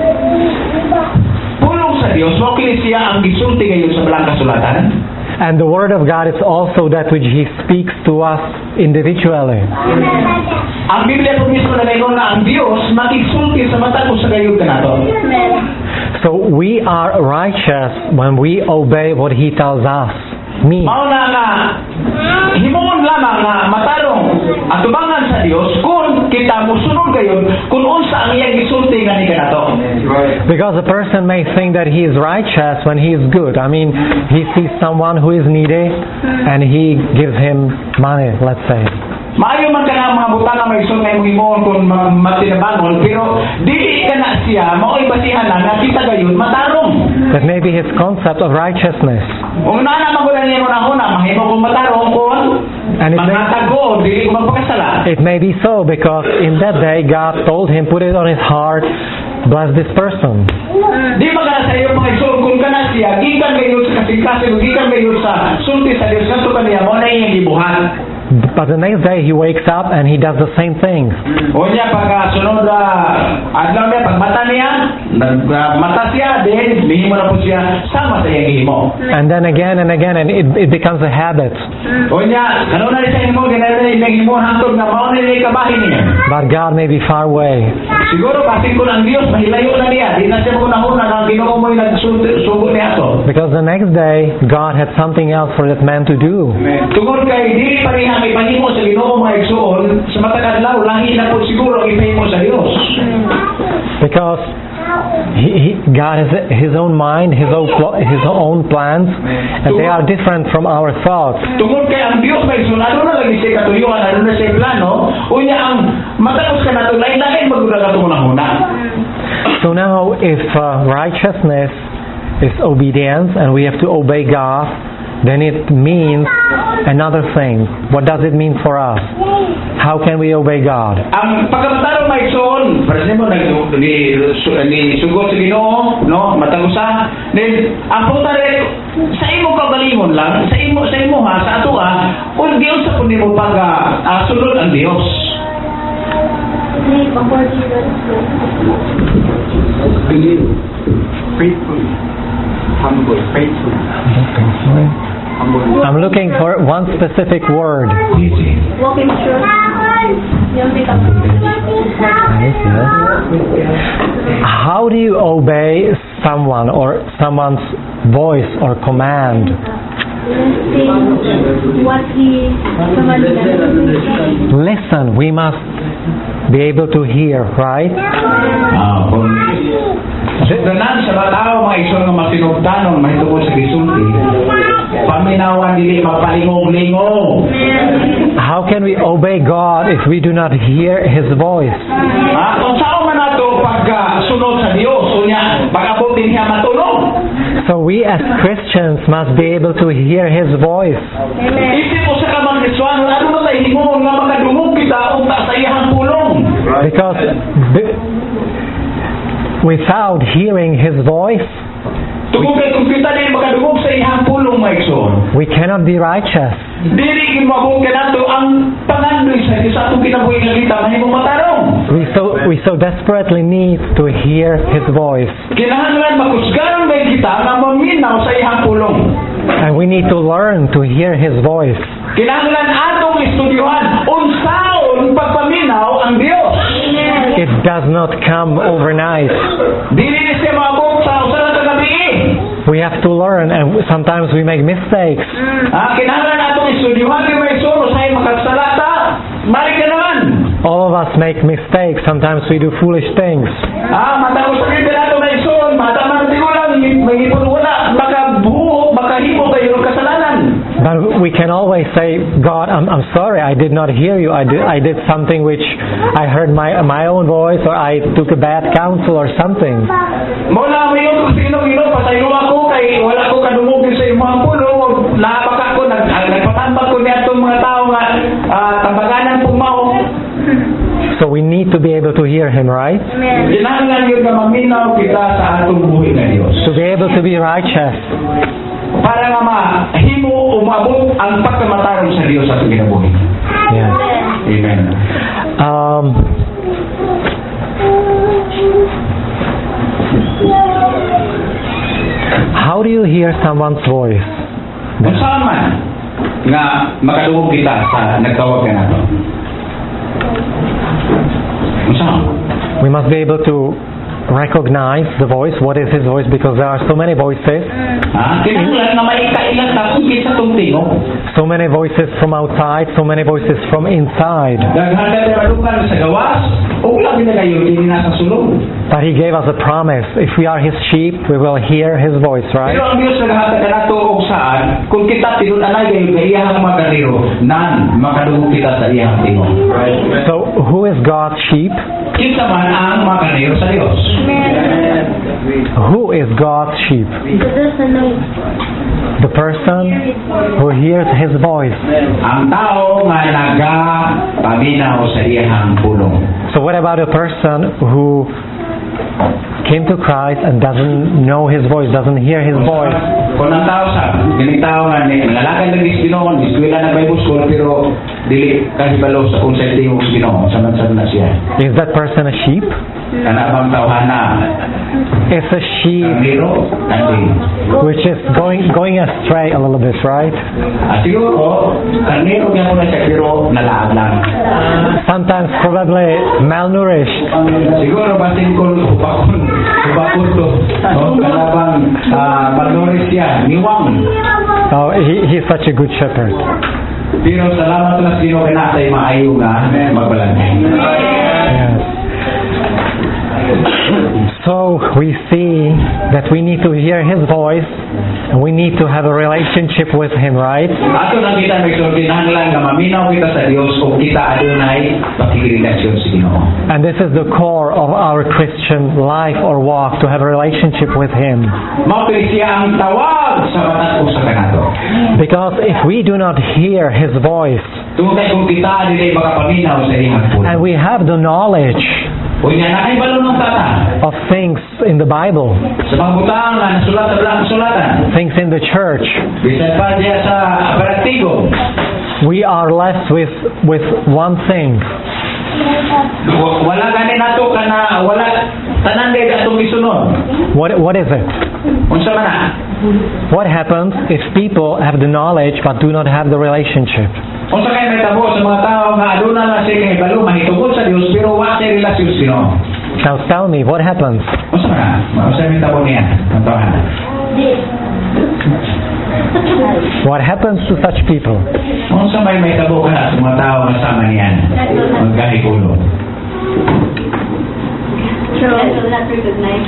pulong sa Dios, mo kini siya ang gisulti ngayon sa balang kasulatan. And the word of God is also that which He speaks to us individually. Ang Biblia po mismo na ngayon na ang Dios makigsulti sa mata ko sa gayon kanato. Amen. So we are righteous when we obey what He tells us. Me. Mao na nga himong lamang nga matarong atubangan sa Dios kung kita mosunod gayon kung unsa ang iyang gisulti nga ni kanato. Because a person may think that he is righteous when he is good. I mean, he sees someone who is needy and he gives him money, let's say. Maayo man kana mga butang nga may sungay mo himon kung matinabangon pero dili kana siya mao'y basihan lang nga kita gayon matarong. That may be his concept of righteousness. Kung nana magulan niya una mahimo kong matarong kung And it may, manatago dili ko magpakasala. it may be so because in that day God told him, put it on his heart, bless this person. Di magana sa iyo mga igsoon kung kana siya gikan gayon sa kasing-kasing gikan gayon sa sulti sa Dios kanto kaniya mo na iyang gibuhat. But the next day he wakes up and he does the same thing. O niya pagkasunod adlaw niya pagmata niya mata siya then mihimo na po siya sama sa iyang gihimo. And then again and again, and it becomes a habit. O niya kanuna rin sa himo ginala iyang gihimo hangtod nga mao na iyang kabahin niya. But God may be far away. Siguro kasi kung ang Dios mahilayo na niya di na siya ko nahuna nga Ginoo mo'y nagsugo niya to. Because the next day God had something else for that man to do. Tungod kay dili pareha may panimo sa Ginoo mga igsoon sa matag adlaw lahi na po siguro ang ipahimo sa Dios. Because God has His own mind, His own plans, and they are different from our thoughts. Tungod kay ang Dios may igsoon ano na lagi siya katuyuan ano na siya plano unya ang matapos ka nato lain-lain magud ka tunahuna. So now, if righteousness is obedience, and we have to obey God, then it means another thing. What does it mean for us? How can we obey God? Ang pagkamataro may igsoon, for example, ni sugot sa Ginoo, no, matagusa. Then ang putare sa imo kaugalingon lang, sa imo ha, sa ato ul Dios sa kundi mo sunod ang Dios. Faithful. Humble. Faithful. Humble. I'm looking for one specific word. Walking through. How do you obey someone or someone's voice or command? What he commanded us. Listen, we must be able to hear, right? Kung sugdanan sa batao mga igsoon nga masinugtanon mahitungod sa gisulti, paminawan dili mapalingog-lingog. How can we obey God if we do not hear His voice? Kung saan man nato pagsunod sa Dios unya pag-abot din niya matulog. So we as Christians must be able to hear His voice. Isip mo sa kamang Kristiyanon, ano na tayo mo nga makadungog kita unta sa iyang pulong. Because without hearing His voice, Tungod kay kung kita din makadungog sa iyang pulong maigsoon. we cannot be righteous. Dili gimabog ka nato ang pangandoy sa atong kinabuhi nga kita mahimong matarong. We so desperately need to hear His voice. Kinahanglan makusgaron ba kita nga maminaw sa iyang pulong. And we need to learn to hear His voice. Kinahanglan atong istudyohan unsaon pagpaminaw ang Dios. It does not come overnight. Dili ni siya maabot sa usa ka gabi. We have to learn, and sometimes we make mistakes. Kinahanglan atong istudyohan kay may suro sa makagsalata. Mari ka naman. All of us make mistakes. Sometimes we do foolish things. Matapos sa kita nato may suro, mataman tigulang may ipon wala makabuo, makahimo kayo ng kasalanan. But we can always may say, God, I'm sorry, I did not hear you. I did something which I heard my own voice, or I took a bad counsel or something. Mula mo yun kung sino-sino, pasaylo ako kay wala ko kadumugin sa imong puno, napaka ko, nagpatambag ko niya itong mga tao nga tambaganan pumao. So we need to be able to hear Him, right? Amen. Kinahanglan yun na maminaw kita sa atong buhay na Diyos. To be able to be righteous. Para nga mahimo umabot ang pagkamatarong sa Diyos sa atong kinabuhi. Yeah. Amen. How do you hear someone's voice? Kung saan man nga makadungog kita sa nagtawag ka nato. Kung saan? We must be able to recognize the voice. What is His voice? Because there are so many voices. Kinahanglan na maikailan na kung kinsa tong tingog. So many voices from outside, so many voices from inside. Daghan ka madukan sa gawas, o lang ginagayon din nasa sulod. But He gave us a promise. If we are His sheep, we will hear His voice, right? Pero ang Diyos naghatag ka nato og saan, kung kita tinun-anay kayo kay iyang magaliro, nan makadungog kita sa iyang tingog. So who is God's sheep? Kinsa man ang magaliro sa Dios. Who is God's sheep? The person who hears His voice. Ang tao nga nagapaminaw sa iyang pulong. So what about a person who came to Christ and doesn't know His voice, doesn't hear His voice? Kung ang tao sa, ganing tao nga, nalalagan ng Ginoon, iskwela na Bible school, pero dili kahibalo sa kung sa tingog sa Ginoon, saman-saman na siya. Is that person a sheep? Kanabang tawhana, It's a sheep karnero, kandi. which is going astray a little bit, right? Siguro, karnero niya muna siya, pero nalaag lang. Sometimes probably malnourished. Siguro, basin ko, hupakon to. Kanabang malnourished siya, niwang. Oh, he's such a good shepherd. Pero salamat na sino kinasay maayo nga, magbalangay. Yes. So we see that we need to hear His voice and we need to have a relationship with Him, right? Ato nang kita nagsultihan lang nga maminaw kita sa Dios kung kita adunay pakikirelasyon sa Ginoo. And this is the core of our Christian life or walk, to have a relationship with Him. Mao siya ang tawag sa matag usa kanato. Because if we do not hear His voice Tungkol kung kita dili makapaminaw sa iyang pulo. and we have the knowledge Unya na kay balon ng tata. of things in the Bible, Sa pangutang nga nasulat sa sulatan. things in the church, Bisan pa diya sa aparatigo. we are left with one thing. Wala gani nato kana wala tanan gay atong gisunod. What is it? Unsa man na? What happens if people have the knowledge but do not have the relationship? Unsa kay mahitabo sa mga tao nga aduna na siya kay balo mahitungod sa Dios pero wa siya relasyon sa Ginoo. Now tell me, what happens? Unsa man na? Unsa mahitabo niya? Tantahan. What happens to such people? Unsa may mahitabo ka sa mga tao nga sama niyan? Magkahikulo. Not recognized.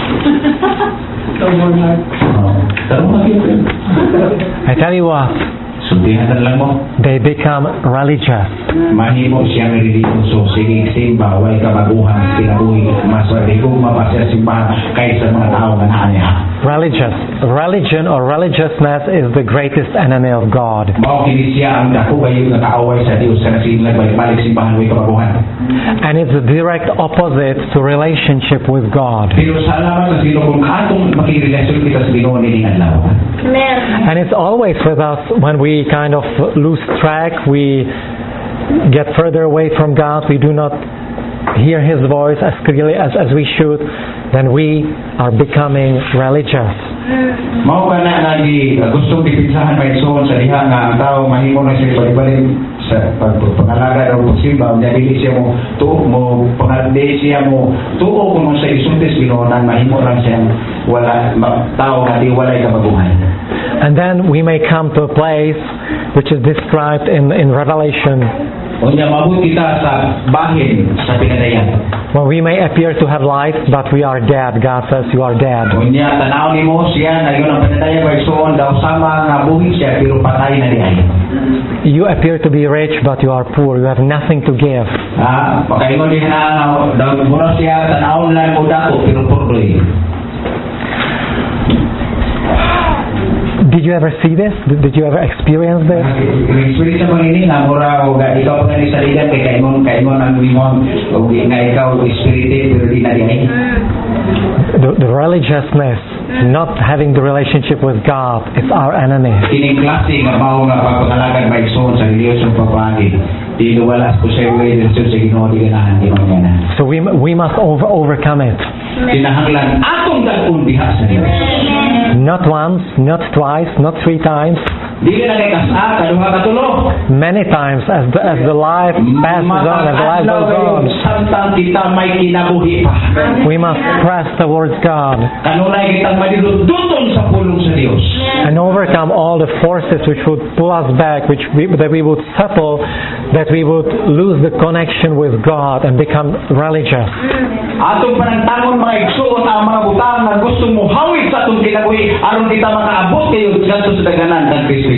Tarong magyud. I tell you what, Sultihan lang mo. they become religious. Mahimo siya nga religyoso, sige simba, way kabaguhan, kinabuhi, mas maligong mapasya simbahan kaysa mga tao nga naa niya. Religious. Religion or religiousness is the greatest enemy of God. Mao kini siya ang dako kayo nga kaaway sa Dios sa nasinlag balik simbahan way kabaguhan. And it's the direct opposite to relationship with God. Pero sa alaman sa sino kung atong makirelasyon kita sa Ginoo nining adlaw. Amen. And it's always with us when we kind of lose track, we get further away from God, we do not hear His voice as clearly as we should, then we are becoming religious. Mao ka na lagi gustong dipinsahan may soon sa diha nga ang tao mahimo na siya balik-balik sa pangalaga o simba unya dili siya mo tuo mo pangalde siya mo tuo kung sa isultis Ginoo nan mahimo lang siya wala tao nga di walay kabaguhan. And then we may come to a place which is described in Revelation Unya mabuti kita sa bahin sa pinadayan. When we may appear to have life, but we are dead, God says you are dead. Unya tanaw nimo siya na yun ang pinadayan ko isuon daw sama nga buhi siya pero patay na diay. You appear to be rich, but you are poor. You have nothing to give. Pakaingon din na daw mura siya tanaw lang mo dako pero pobre. Did you ever see this? Did you ever experience this? Experience mo ini na mura o ikaw pa ni saligan kay kaimon ang limon o nga ikaw spirited pero di na diay. The religiousness, not having the relationship with God, is our enemy. Kining klase nga mao nga pagpangalagan may isuon sa reliyosong papagi. Di wala po sa way din sa Ginoo di ganahan di man. So we must overcome it. Kinahanglan atong dagkon diha sa Dios. Not once, not twice, not 3 times. Dili na kay kasa kaduha ka tulo. Many times as the life passes on, as the life goes on. Samtang kita may kinabuhi pa. We must press towards God Kanunay kitang madidudutong sa pulong sa Dios. and overcome all the forces which would pull us back, that we would settle, that we would lose the connection with God and become religious. Atong panangtangon mga igsuon ang mga butang na gusto mo hawid sa atong kinabuhi aron kita makaabot kayo sa daganan ng Kristo.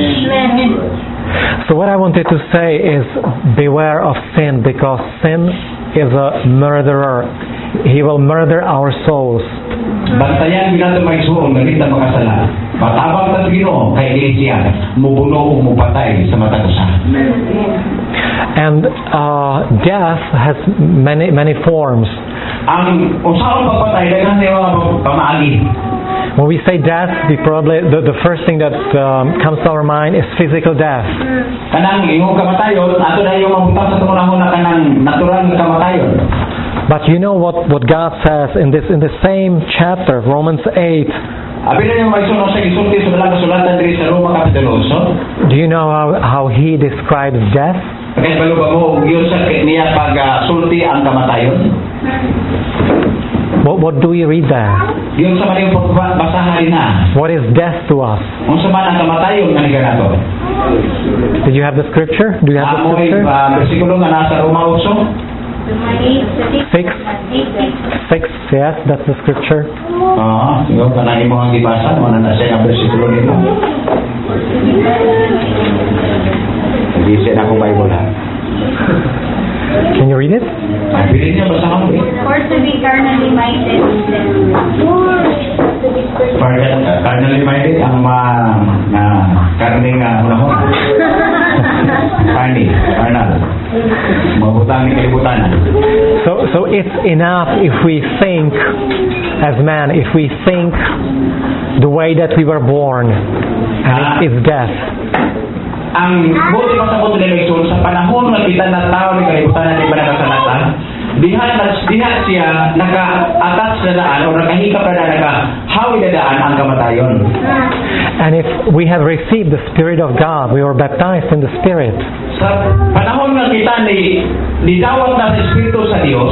So what I wanted to say is beware of sin, because sin is a murderer. He will murder our souls. Bantayan natin mga igsuon na kita makasala. Patabang sa Ginoo kay Iglesia, mubuno o mupatay sa mata ko sa. And death has many forms. Ang usaon pagpatay daghang sa mga pamaagi. When we say death, the first thing that comes to our mind is physical death. Kanang imong kamatayon, ato na yung mabutang sa tumunahon na kanang natural na kamatayon. But you know what God says in the same chapter, Romans 8. Abi na yung may suno sa isulti sa dalang kasulatan diri sa Roma Kapitulo 8. Do you know how he describes death? Kaya balo ba mo yun sa niya pag sulti ang kamatayon? What do we read there? Yun sa maling basahan na. What is death to us? Kung sa man ang kamatayon nga niya Did you have the scripture? Do you have the Amoy scripture? bersikulo nga nasa Roma 8. 6? 6, yes, that's the scripture. Yung kanani mo ang gibasa, mo na siya ang bersikulo nito. Hindi siya na akong Bible ha. Can you read it? Pili niya basahan mo Or to be carnally minded. Carnally minded ang karning hunahon. Carnal. Mabutang ni kalibutan. So it's enough if we think as man, if we think the way that we were born, and it's death. Ang buti pa sa buti nila sa panahon na kita na tao ni kalibutan ni panakasalatan, diha siya naka-attach na daan o nakahikap na daan, naka-hawid na daan ang kamatayon. And if we have received the Spirit of God, we were baptized in the Spirit. Sa panahon na kita ni dawat na sa Espiritu sa Dios,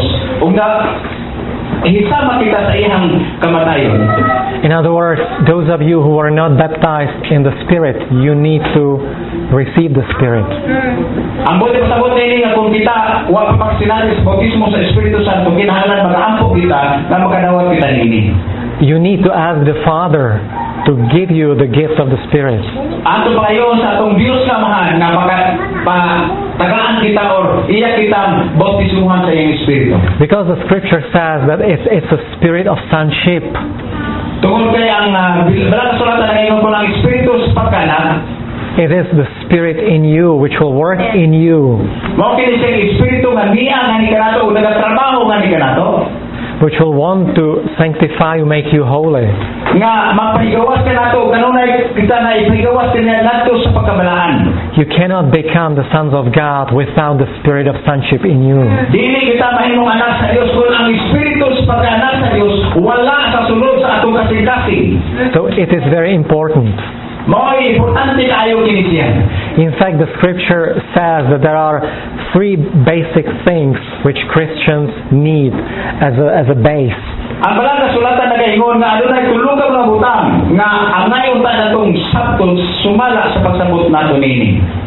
hisama kita sa ihang kamatayon. In other words, those of you who are not baptized in the Spirit, you need to receive the Spirit. Ang buti pa sa buti niya kung kita wa pa pagsinali sa bautismo sa Espiritu Santo, kinahanglan mag-aampo kita na makadawat kita nini. You need to ask the Father to give you the gift of the Spirit. Ato pa kayo sa atong Diyos nga mahal nga tagaan kita or iya kita bautismuhan sa iyang Espiritu. Because the Scripture says that it's a spirit of sonship. Tungkol kay ang balang kasulatan na ngayon ko ng Espiritu sa pagkanak, it is the Spirit in you which will work in you, mao kini siya Espiritu nga niya nga ni kanato o nagatrabaho nga ni kanato, which will want to sanctify you, make you holy. nga mapahigawas ka nato kanunay kita na ipahigawas kanya nato sa pagkabalaan. You cannot become the sons of God without the spirit of sonship in you. Dili kita mahimong anak sa Dios kung ang Espiritu sa pagkaanak sa Dios wala sa sulod sa atong kasing-kasing. So it is very important. Mao importante kaayo kini siya. In fact, the Scripture says that there are 3 basic things which Christians need as a base. Ang balang kasulatan nagaingon nga adunay tulo ka mga butang nga ang ngayon ta natong sabton sumala sa pagsabot nato nini.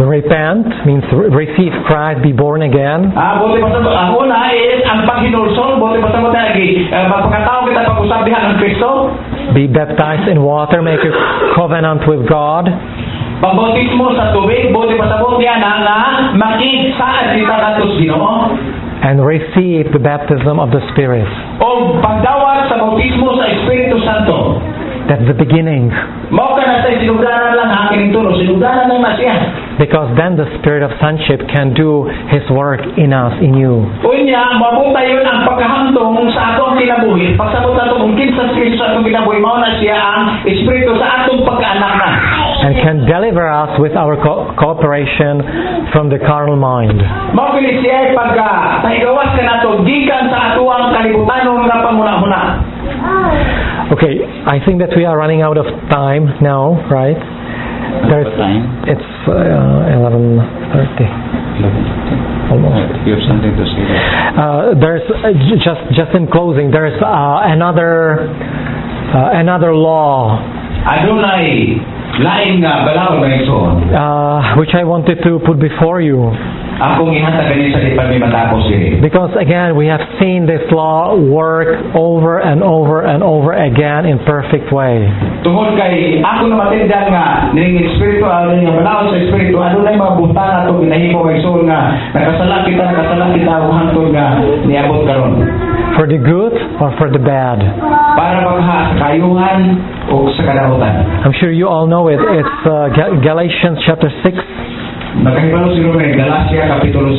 Repent means receive Christ, be born again. Buti pa sa ang una is ang paghinulsol, buti pa sa mga lagi magpakatao kita pag-usabihan ng Kristo. Be baptized in water, make a covenant with God. Pambautismo sa tubig, buti pa sa niya na makigsaad kita natos Ginoo. And receive the baptism of the Spirit. O pagdawat sa bautismo sa Espiritu Santo. That's the beginning. Mao ka na sa sinugdanan lang ang aking tulo, sinugdanan lang na siya. Because then the Spirit of Sonship can do His work in us, in you. Unya, mabuta yun ang pagkahantong sa atong kinabuhi. Pagsabot nato kung kinsa Espiritu sa atong kinabuhi, mao na siya ang Espiritu sa atong pagkaanak na. And can deliver us with our cooperation from the carnal mind. Mao kini siya pagka nahigawas ka nato gikan sa atuang kalibutanong nga panghuna-huna. Okay, I think that we are running out of time now, right? It's 11:30. Almost. You have something to say there? There's just in closing. There's another law. Adunay lain nga balaod na igsoon. Which I wanted to put before you. Akong ihatag kani sa di pa mi matapos diri. Because again, we have seen this law work over and over and over again in perfect way. Tungod kay ako na matindan nga ning espiritu ani nga balaod sa espiritu adunay mga butang ato ginahimo kay igsoon nga nakasala kita hangtod nga niabot karon. For the good or for the bad? Para makaha sa kayuhan o sa kadahutan. I'm sure you all know it. It's Galatians chapter 6. Nakahibalo si Ruben, Galacia Kapitulo 6.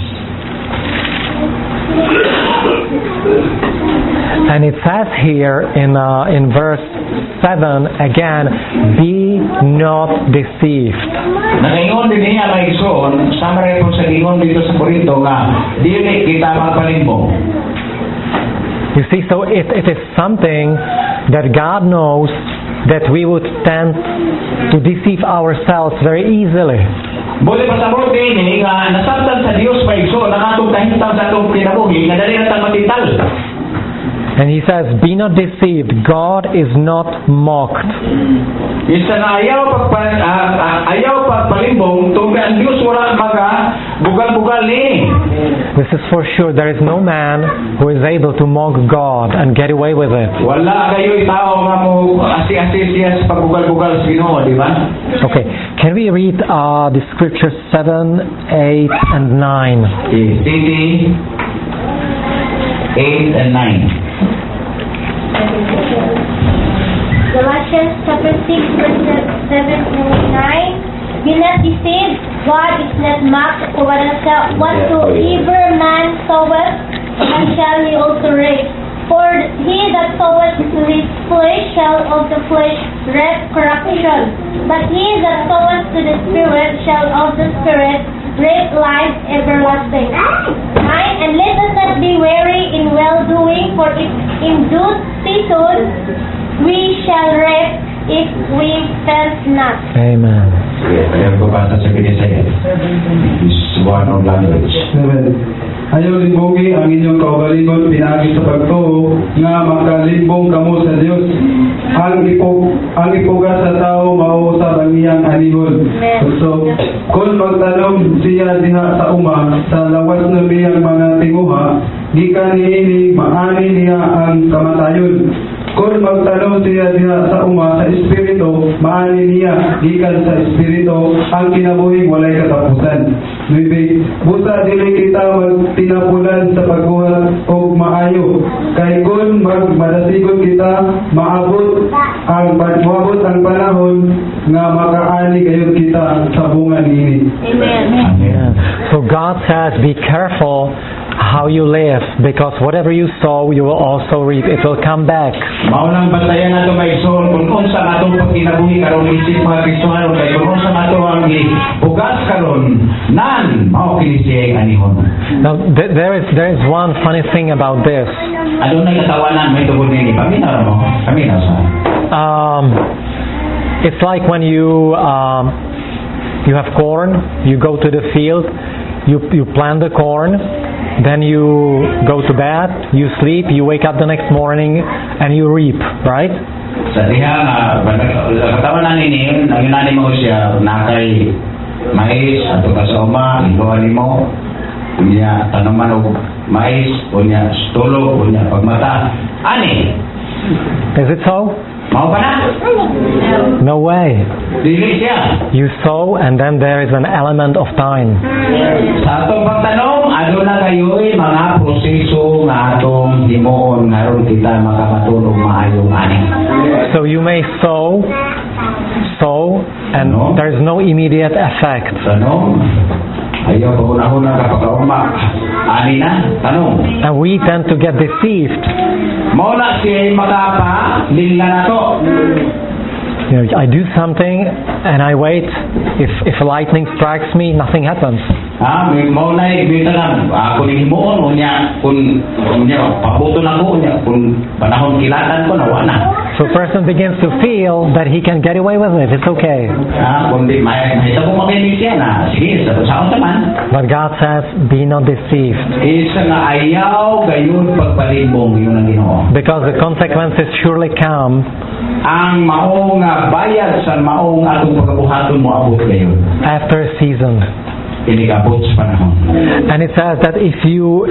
And it says here in verse 7 again, be not deceived. Nakaingon din niya may igsoon, sama rin po sa ingon dito sa Corinto nga, dili kita magpalimbong. You see, so it is something that God knows that we would tend to deceive ourselves very easily. Buti pa sa buti ini nga nasabtan sa Dios pa igsoon nakatong kahintang sa atong kinabuhi nga dali na tang matital. And he says, be not deceived, God is not mocked. Isa na ayaw pagpalimbong tungkol ang Dios wala maga bugal-bugal ni. This is for sure. There is no man who is able to mock God and get away with it. Wala kayo tao nga mo asi-asi siya sa pagbugal-bugal sa Ginoo, di ba? Okay, can we read the scriptures 7, 8, and 9? Titi 8 and 9. Galatians chapter 6 verses 7 and 9. Be not deceived, God is not mocked, for whatsoever man soweth, that shall he also reap. For he that soweth to his flesh shall of the flesh reap corruption, but he that soweth to the Spirit shall of the Spirit reap life everlasting. 9. And let us not be weary in well-doing, for if in due season we shall reap if we faint not. Amen. Kaya ko basa sa Binisaya. Is one of language. 7. Ayaw limbogi ang inyong kaugalingon pinagi sa pagtuo nga makalimbong kamo sa Dios. Ang ipuga sa tao mao sa iyang anihon. So, kung magtanong siya diha sa uma sa lawas ng iyang mga tinguha, gikan niini maani niya ang kamatayon. Kung magtanong siya diha sa uma sa espiritu, maani niya gikan sa espiritu ang kinabuhi walay katapusan. Maybe busa dili kita magtinapulan sa pagbuhat o maayo. Kay kung madasigon kita, maabot ang panahon nga makaani kayo kita sa bunga niini. Amen. So God says, be careful how you live, because whatever you sow, you will also reap. It will come back. Maunang batayan nato may soul kung unsa atong pagkinabuhi karon isip mga Kristohano kay kung unsa ato ang bugas karon nan mao kini siya anihon. Now, there is one funny thing about this. Ano na katawanan may tungod nini paminaw mo? Paminaw sa. It's like when you have corn, you go to the field, you plant the corn, then you go to bed, you sleep, you wake up the next morning, and you reap, right? Sa diha nga katawanan nini ang inani mo siya nakay mais ato ka sa uma iluha nimo unya tanaman og mais unya tulog unya pagmata ani Is it so? mao ba na No way. dili siya You sow and then there is an element of time. sa atong pagtanong aduna kayo'y mga proseso nga atong himuon aron kita makapatulog maayong ani So you may sow, and No. there's no immediate effect. tanong ayaw pag-una-una kapag kauma ani na tanong And we tend to get deceived. mao na siya makapa lingla na to You know, I do something and I wait. If lightning strikes me, nothing happens. may mao na ibita lang ako ni himuon unya kun unya pabuton ako unya kun panahon kilatan ko nawa na So a person begins to feel that he can get away with it. It's okay. kung di may sa kung makinig siya na sige sa taon naman But God says, be not deceived. isa nga ayaw gayon pagpalibong yun ang Ginoo Because the consequences surely come ang maong bayad sa maong atong pagkabuhaton mo abot gayon after a season. inigabot sa panahon And it says that if you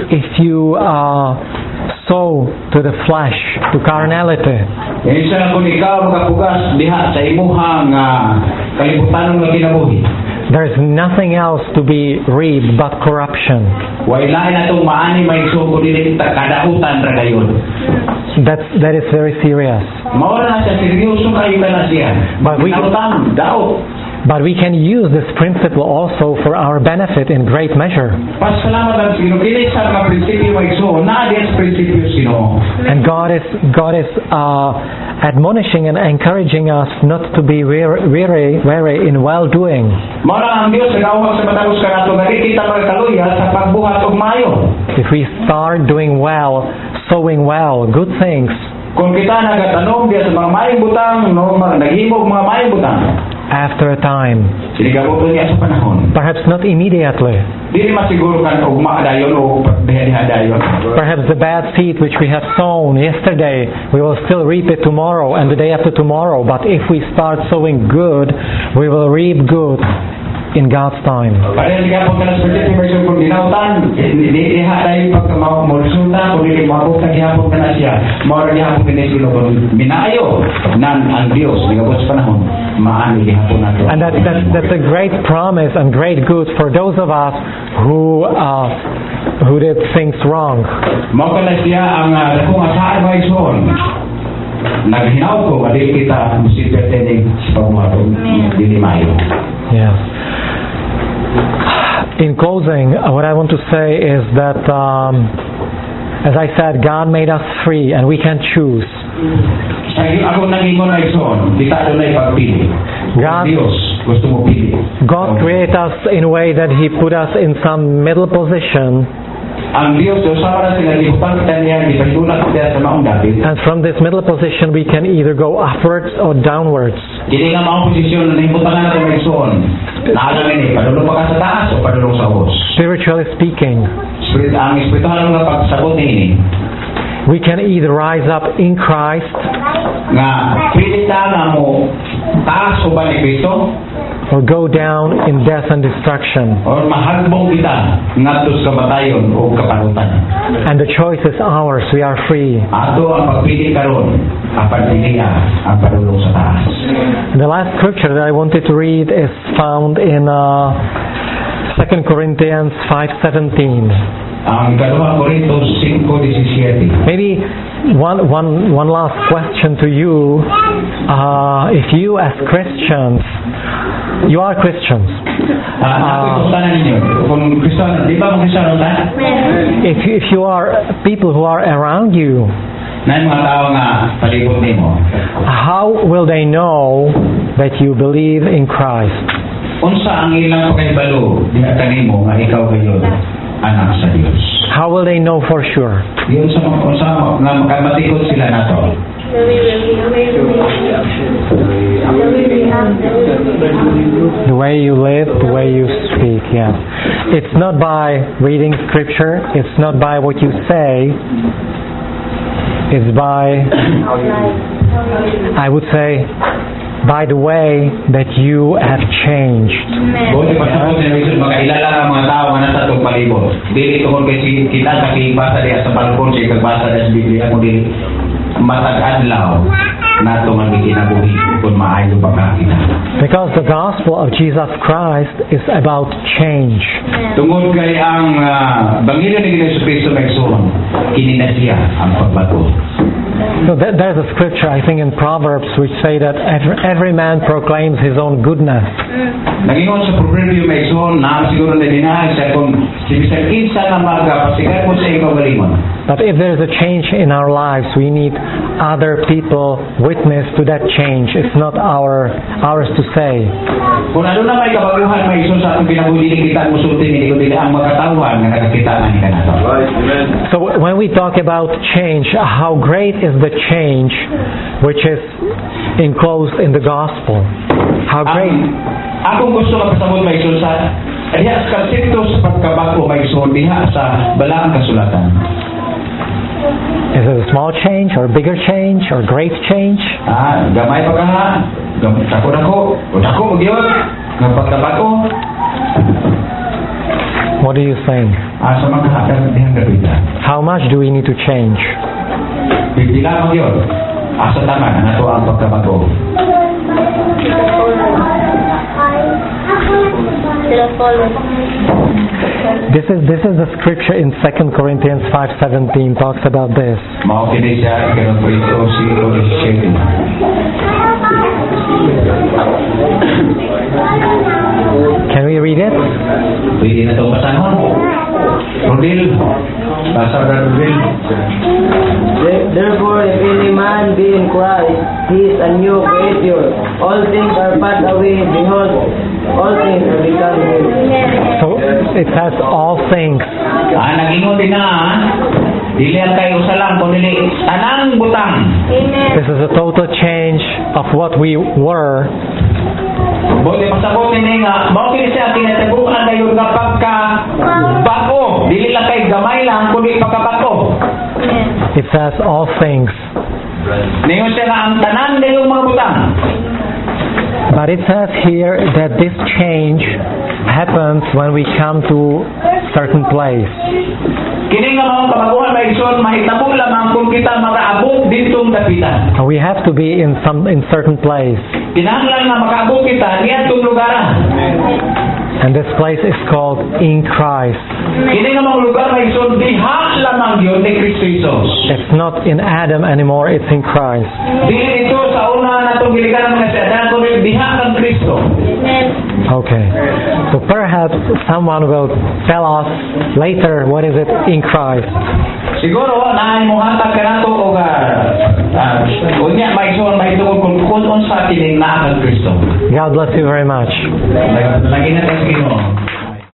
sow to the flesh, to carnality, isa na kung ikaw makapugas diha sa imuhang kalibutan nga kinabuhi there's nothing else to be reaped but corruption. wala na itong maani may suko dili kadautan ra gayon That is very serious. mawala na siya seryoso kayo na siya But we- Kadautan, daot But we can use this principle also for our benefit in great measure. pasalamat ang sino kini sa mga prinsipyo may so na diyan sa prinsipyo sino And God is admonishing and encouraging us not to be weary in well-doing. mawala ang Dios nagawag sa matagos kanato nga di kita magkaluya sa pagbuhat og mayo If we start doing well, sowing well, good things, kung kita nagatanong diya sa mga mayong butang no naghimog mga mayong butang after a time, sinigabuton niya sa panahon perhaps not immediately, dili masiguro kan og maadayon o diha-diha-dayon perhaps the bad seed which we have sown yesterday, we will still reap it tomorrow and the day after tomorrow. But if we start sowing good, we will reap good in God's time. Padahal siya po kanas percent version kung dinautan, diha dahil pagkamaw mo resulta, kung dili mo abot na gihapon ka na siya, mawala gihapon ka na sila kung minayo nan ang Diyos, nagabot sa panahon, maani gihapon na And that's a great promise and great good for those of us who did things wrong. Mao ka na siya ang dakong asahan mo ison. Naghinaw ko, adi kita musipya tening sa pagbuhaton, dili mayo. Yes. In closing, what I want to say is that, as I said, God made us free and we can choose. Ako nangingon na ison, kita doon ay pagpili. God- Diyos, gusto mo pili. God created us in a way that He put us in some middle position, Ang Diyos, Diyos sama na sila, liputan kita niya, ipagdulak kita sa maong dapit. and from this middle position we can either go upwards or downwards. Hindi nga maong posisyon, liputan na natin may ison. Naalamin padulong pa ka sa taas o padulong sa hos. Spiritually speaking, Ang espiritual nga pagsagot ni we can either rise up in Christ nga pilita nga mo taas o ba ni Kristo or go down in death and destruction. o mahagbong kita ngadto sa kamatayon o kapanutan. And the choice is ours. We are free. Ato ang pagpili karon, apan pili ang padulong sa taas. The last scripture that I wanted to read is found in 2 Corinthians 5:17. Ang 2 Corintios 5:17. Maybe one last question to you. If you as Christians, you are Christians. Nakutustanan ninyo, kung Kristiyano, di ba kung Kristiyano ta? If you are people who are around you, Na yung mga tao nga palibot nimo. how will they know that you believe in Christ? Unsa ang ilang pagkahibalo diha kanimo nga ikaw gayon anak sa Dios. How will they know for sure? Yun sa mga unsa nga makamatikot sila nato. The way you live, the way you speak, yes. It's not by reading scripture, it's not by what you say, it's by, I would say, by the way that you have changed. Buti pasabot ni Jesus makailala ang mga tao nga nasa itong palibot. Dili tungkol kasi kita kakibasa diya sa balkon siya kagbasa diya sa Biblia mo dili matag adlaw nato man gikinabuhi kung maayo pagkakita. Because the gospel of Jesus Christ is about change. Tungod kay ang bangilyo ni Jesucristo nagsuon kini na siya ang pagbago. So there's a scripture, I think in Proverbs, which say that every man proclaims his own goodness. Nagingon sa proverbio may suon na siguro na dinahan siya kung sibisan kinsa na magpasigar mo sa ikaw galingon. But if there's a change in our lives, we need other people witness to that change. It's not ours to say. Kung ano na may kabaguhan may isun sa atong kinabuhi kita musulti ni kundi ang magkatawan nga nakakita na ni kanato. So when we talk about change, how great is the change which is enclosed in the gospel? How great? Akong gusto nga pasabot may isun sa diha sa konsepto sa pagkabago may isun diha sa balaang kasulatan. Is it a small change or bigger change or great change? Gamay pa ka nga. Dako magyod. Ng pagkabago. What do you think? Sa mga kakang dihang gabita. How much do we need to change? Bibila magyod. Asa taman na ito ang pagkabago. This is the scripture in 2 Corinthians 5:17 talks about this. Mao kini siya kanang Korinto 5:17. Can we read it? Pwede na itong basanon. Rodil. Basa na Rodil. Therefore, if any man be in Christ, he is a new creature. All things are passed away. Behold, all things are become new. So it says all things. Nagingon din na, dili ang kayo sa lang, kung dili, tanang butang. This is a total change of what we were. Buti pasabot ni nga, mao kini siya kinataguan kayo nga pagkabago. Dili lang kay gamay lang, kundi pagkabago. It says all things. Ningon siya nga ang tanan kayong mga butang. But it says here that this change happens when we come to certain place. Kini nga mga kabaguhan may ison mahitabo lamang kung kita makaabot ditong dapitan. We have to be in certain place. Kinahanglan nga makaabot kita niadtong lugaran. And this place is called in Christ. Kini nga mga lugar may ison diha lamang yun ni Kristo Jesus. It's not in Adam anymore, it's in Christ. Dili ito sa una natong giliganan nga sa Adan kundi diha kang Kristo. Okay. So perhaps someone will tell us later what is it in Christ. Siguro naay mo hatag kanato og unya may ison may tungod kung unsa kini naa kang Kristo. God bless you very much. Lagi na tayo sa Ginoo.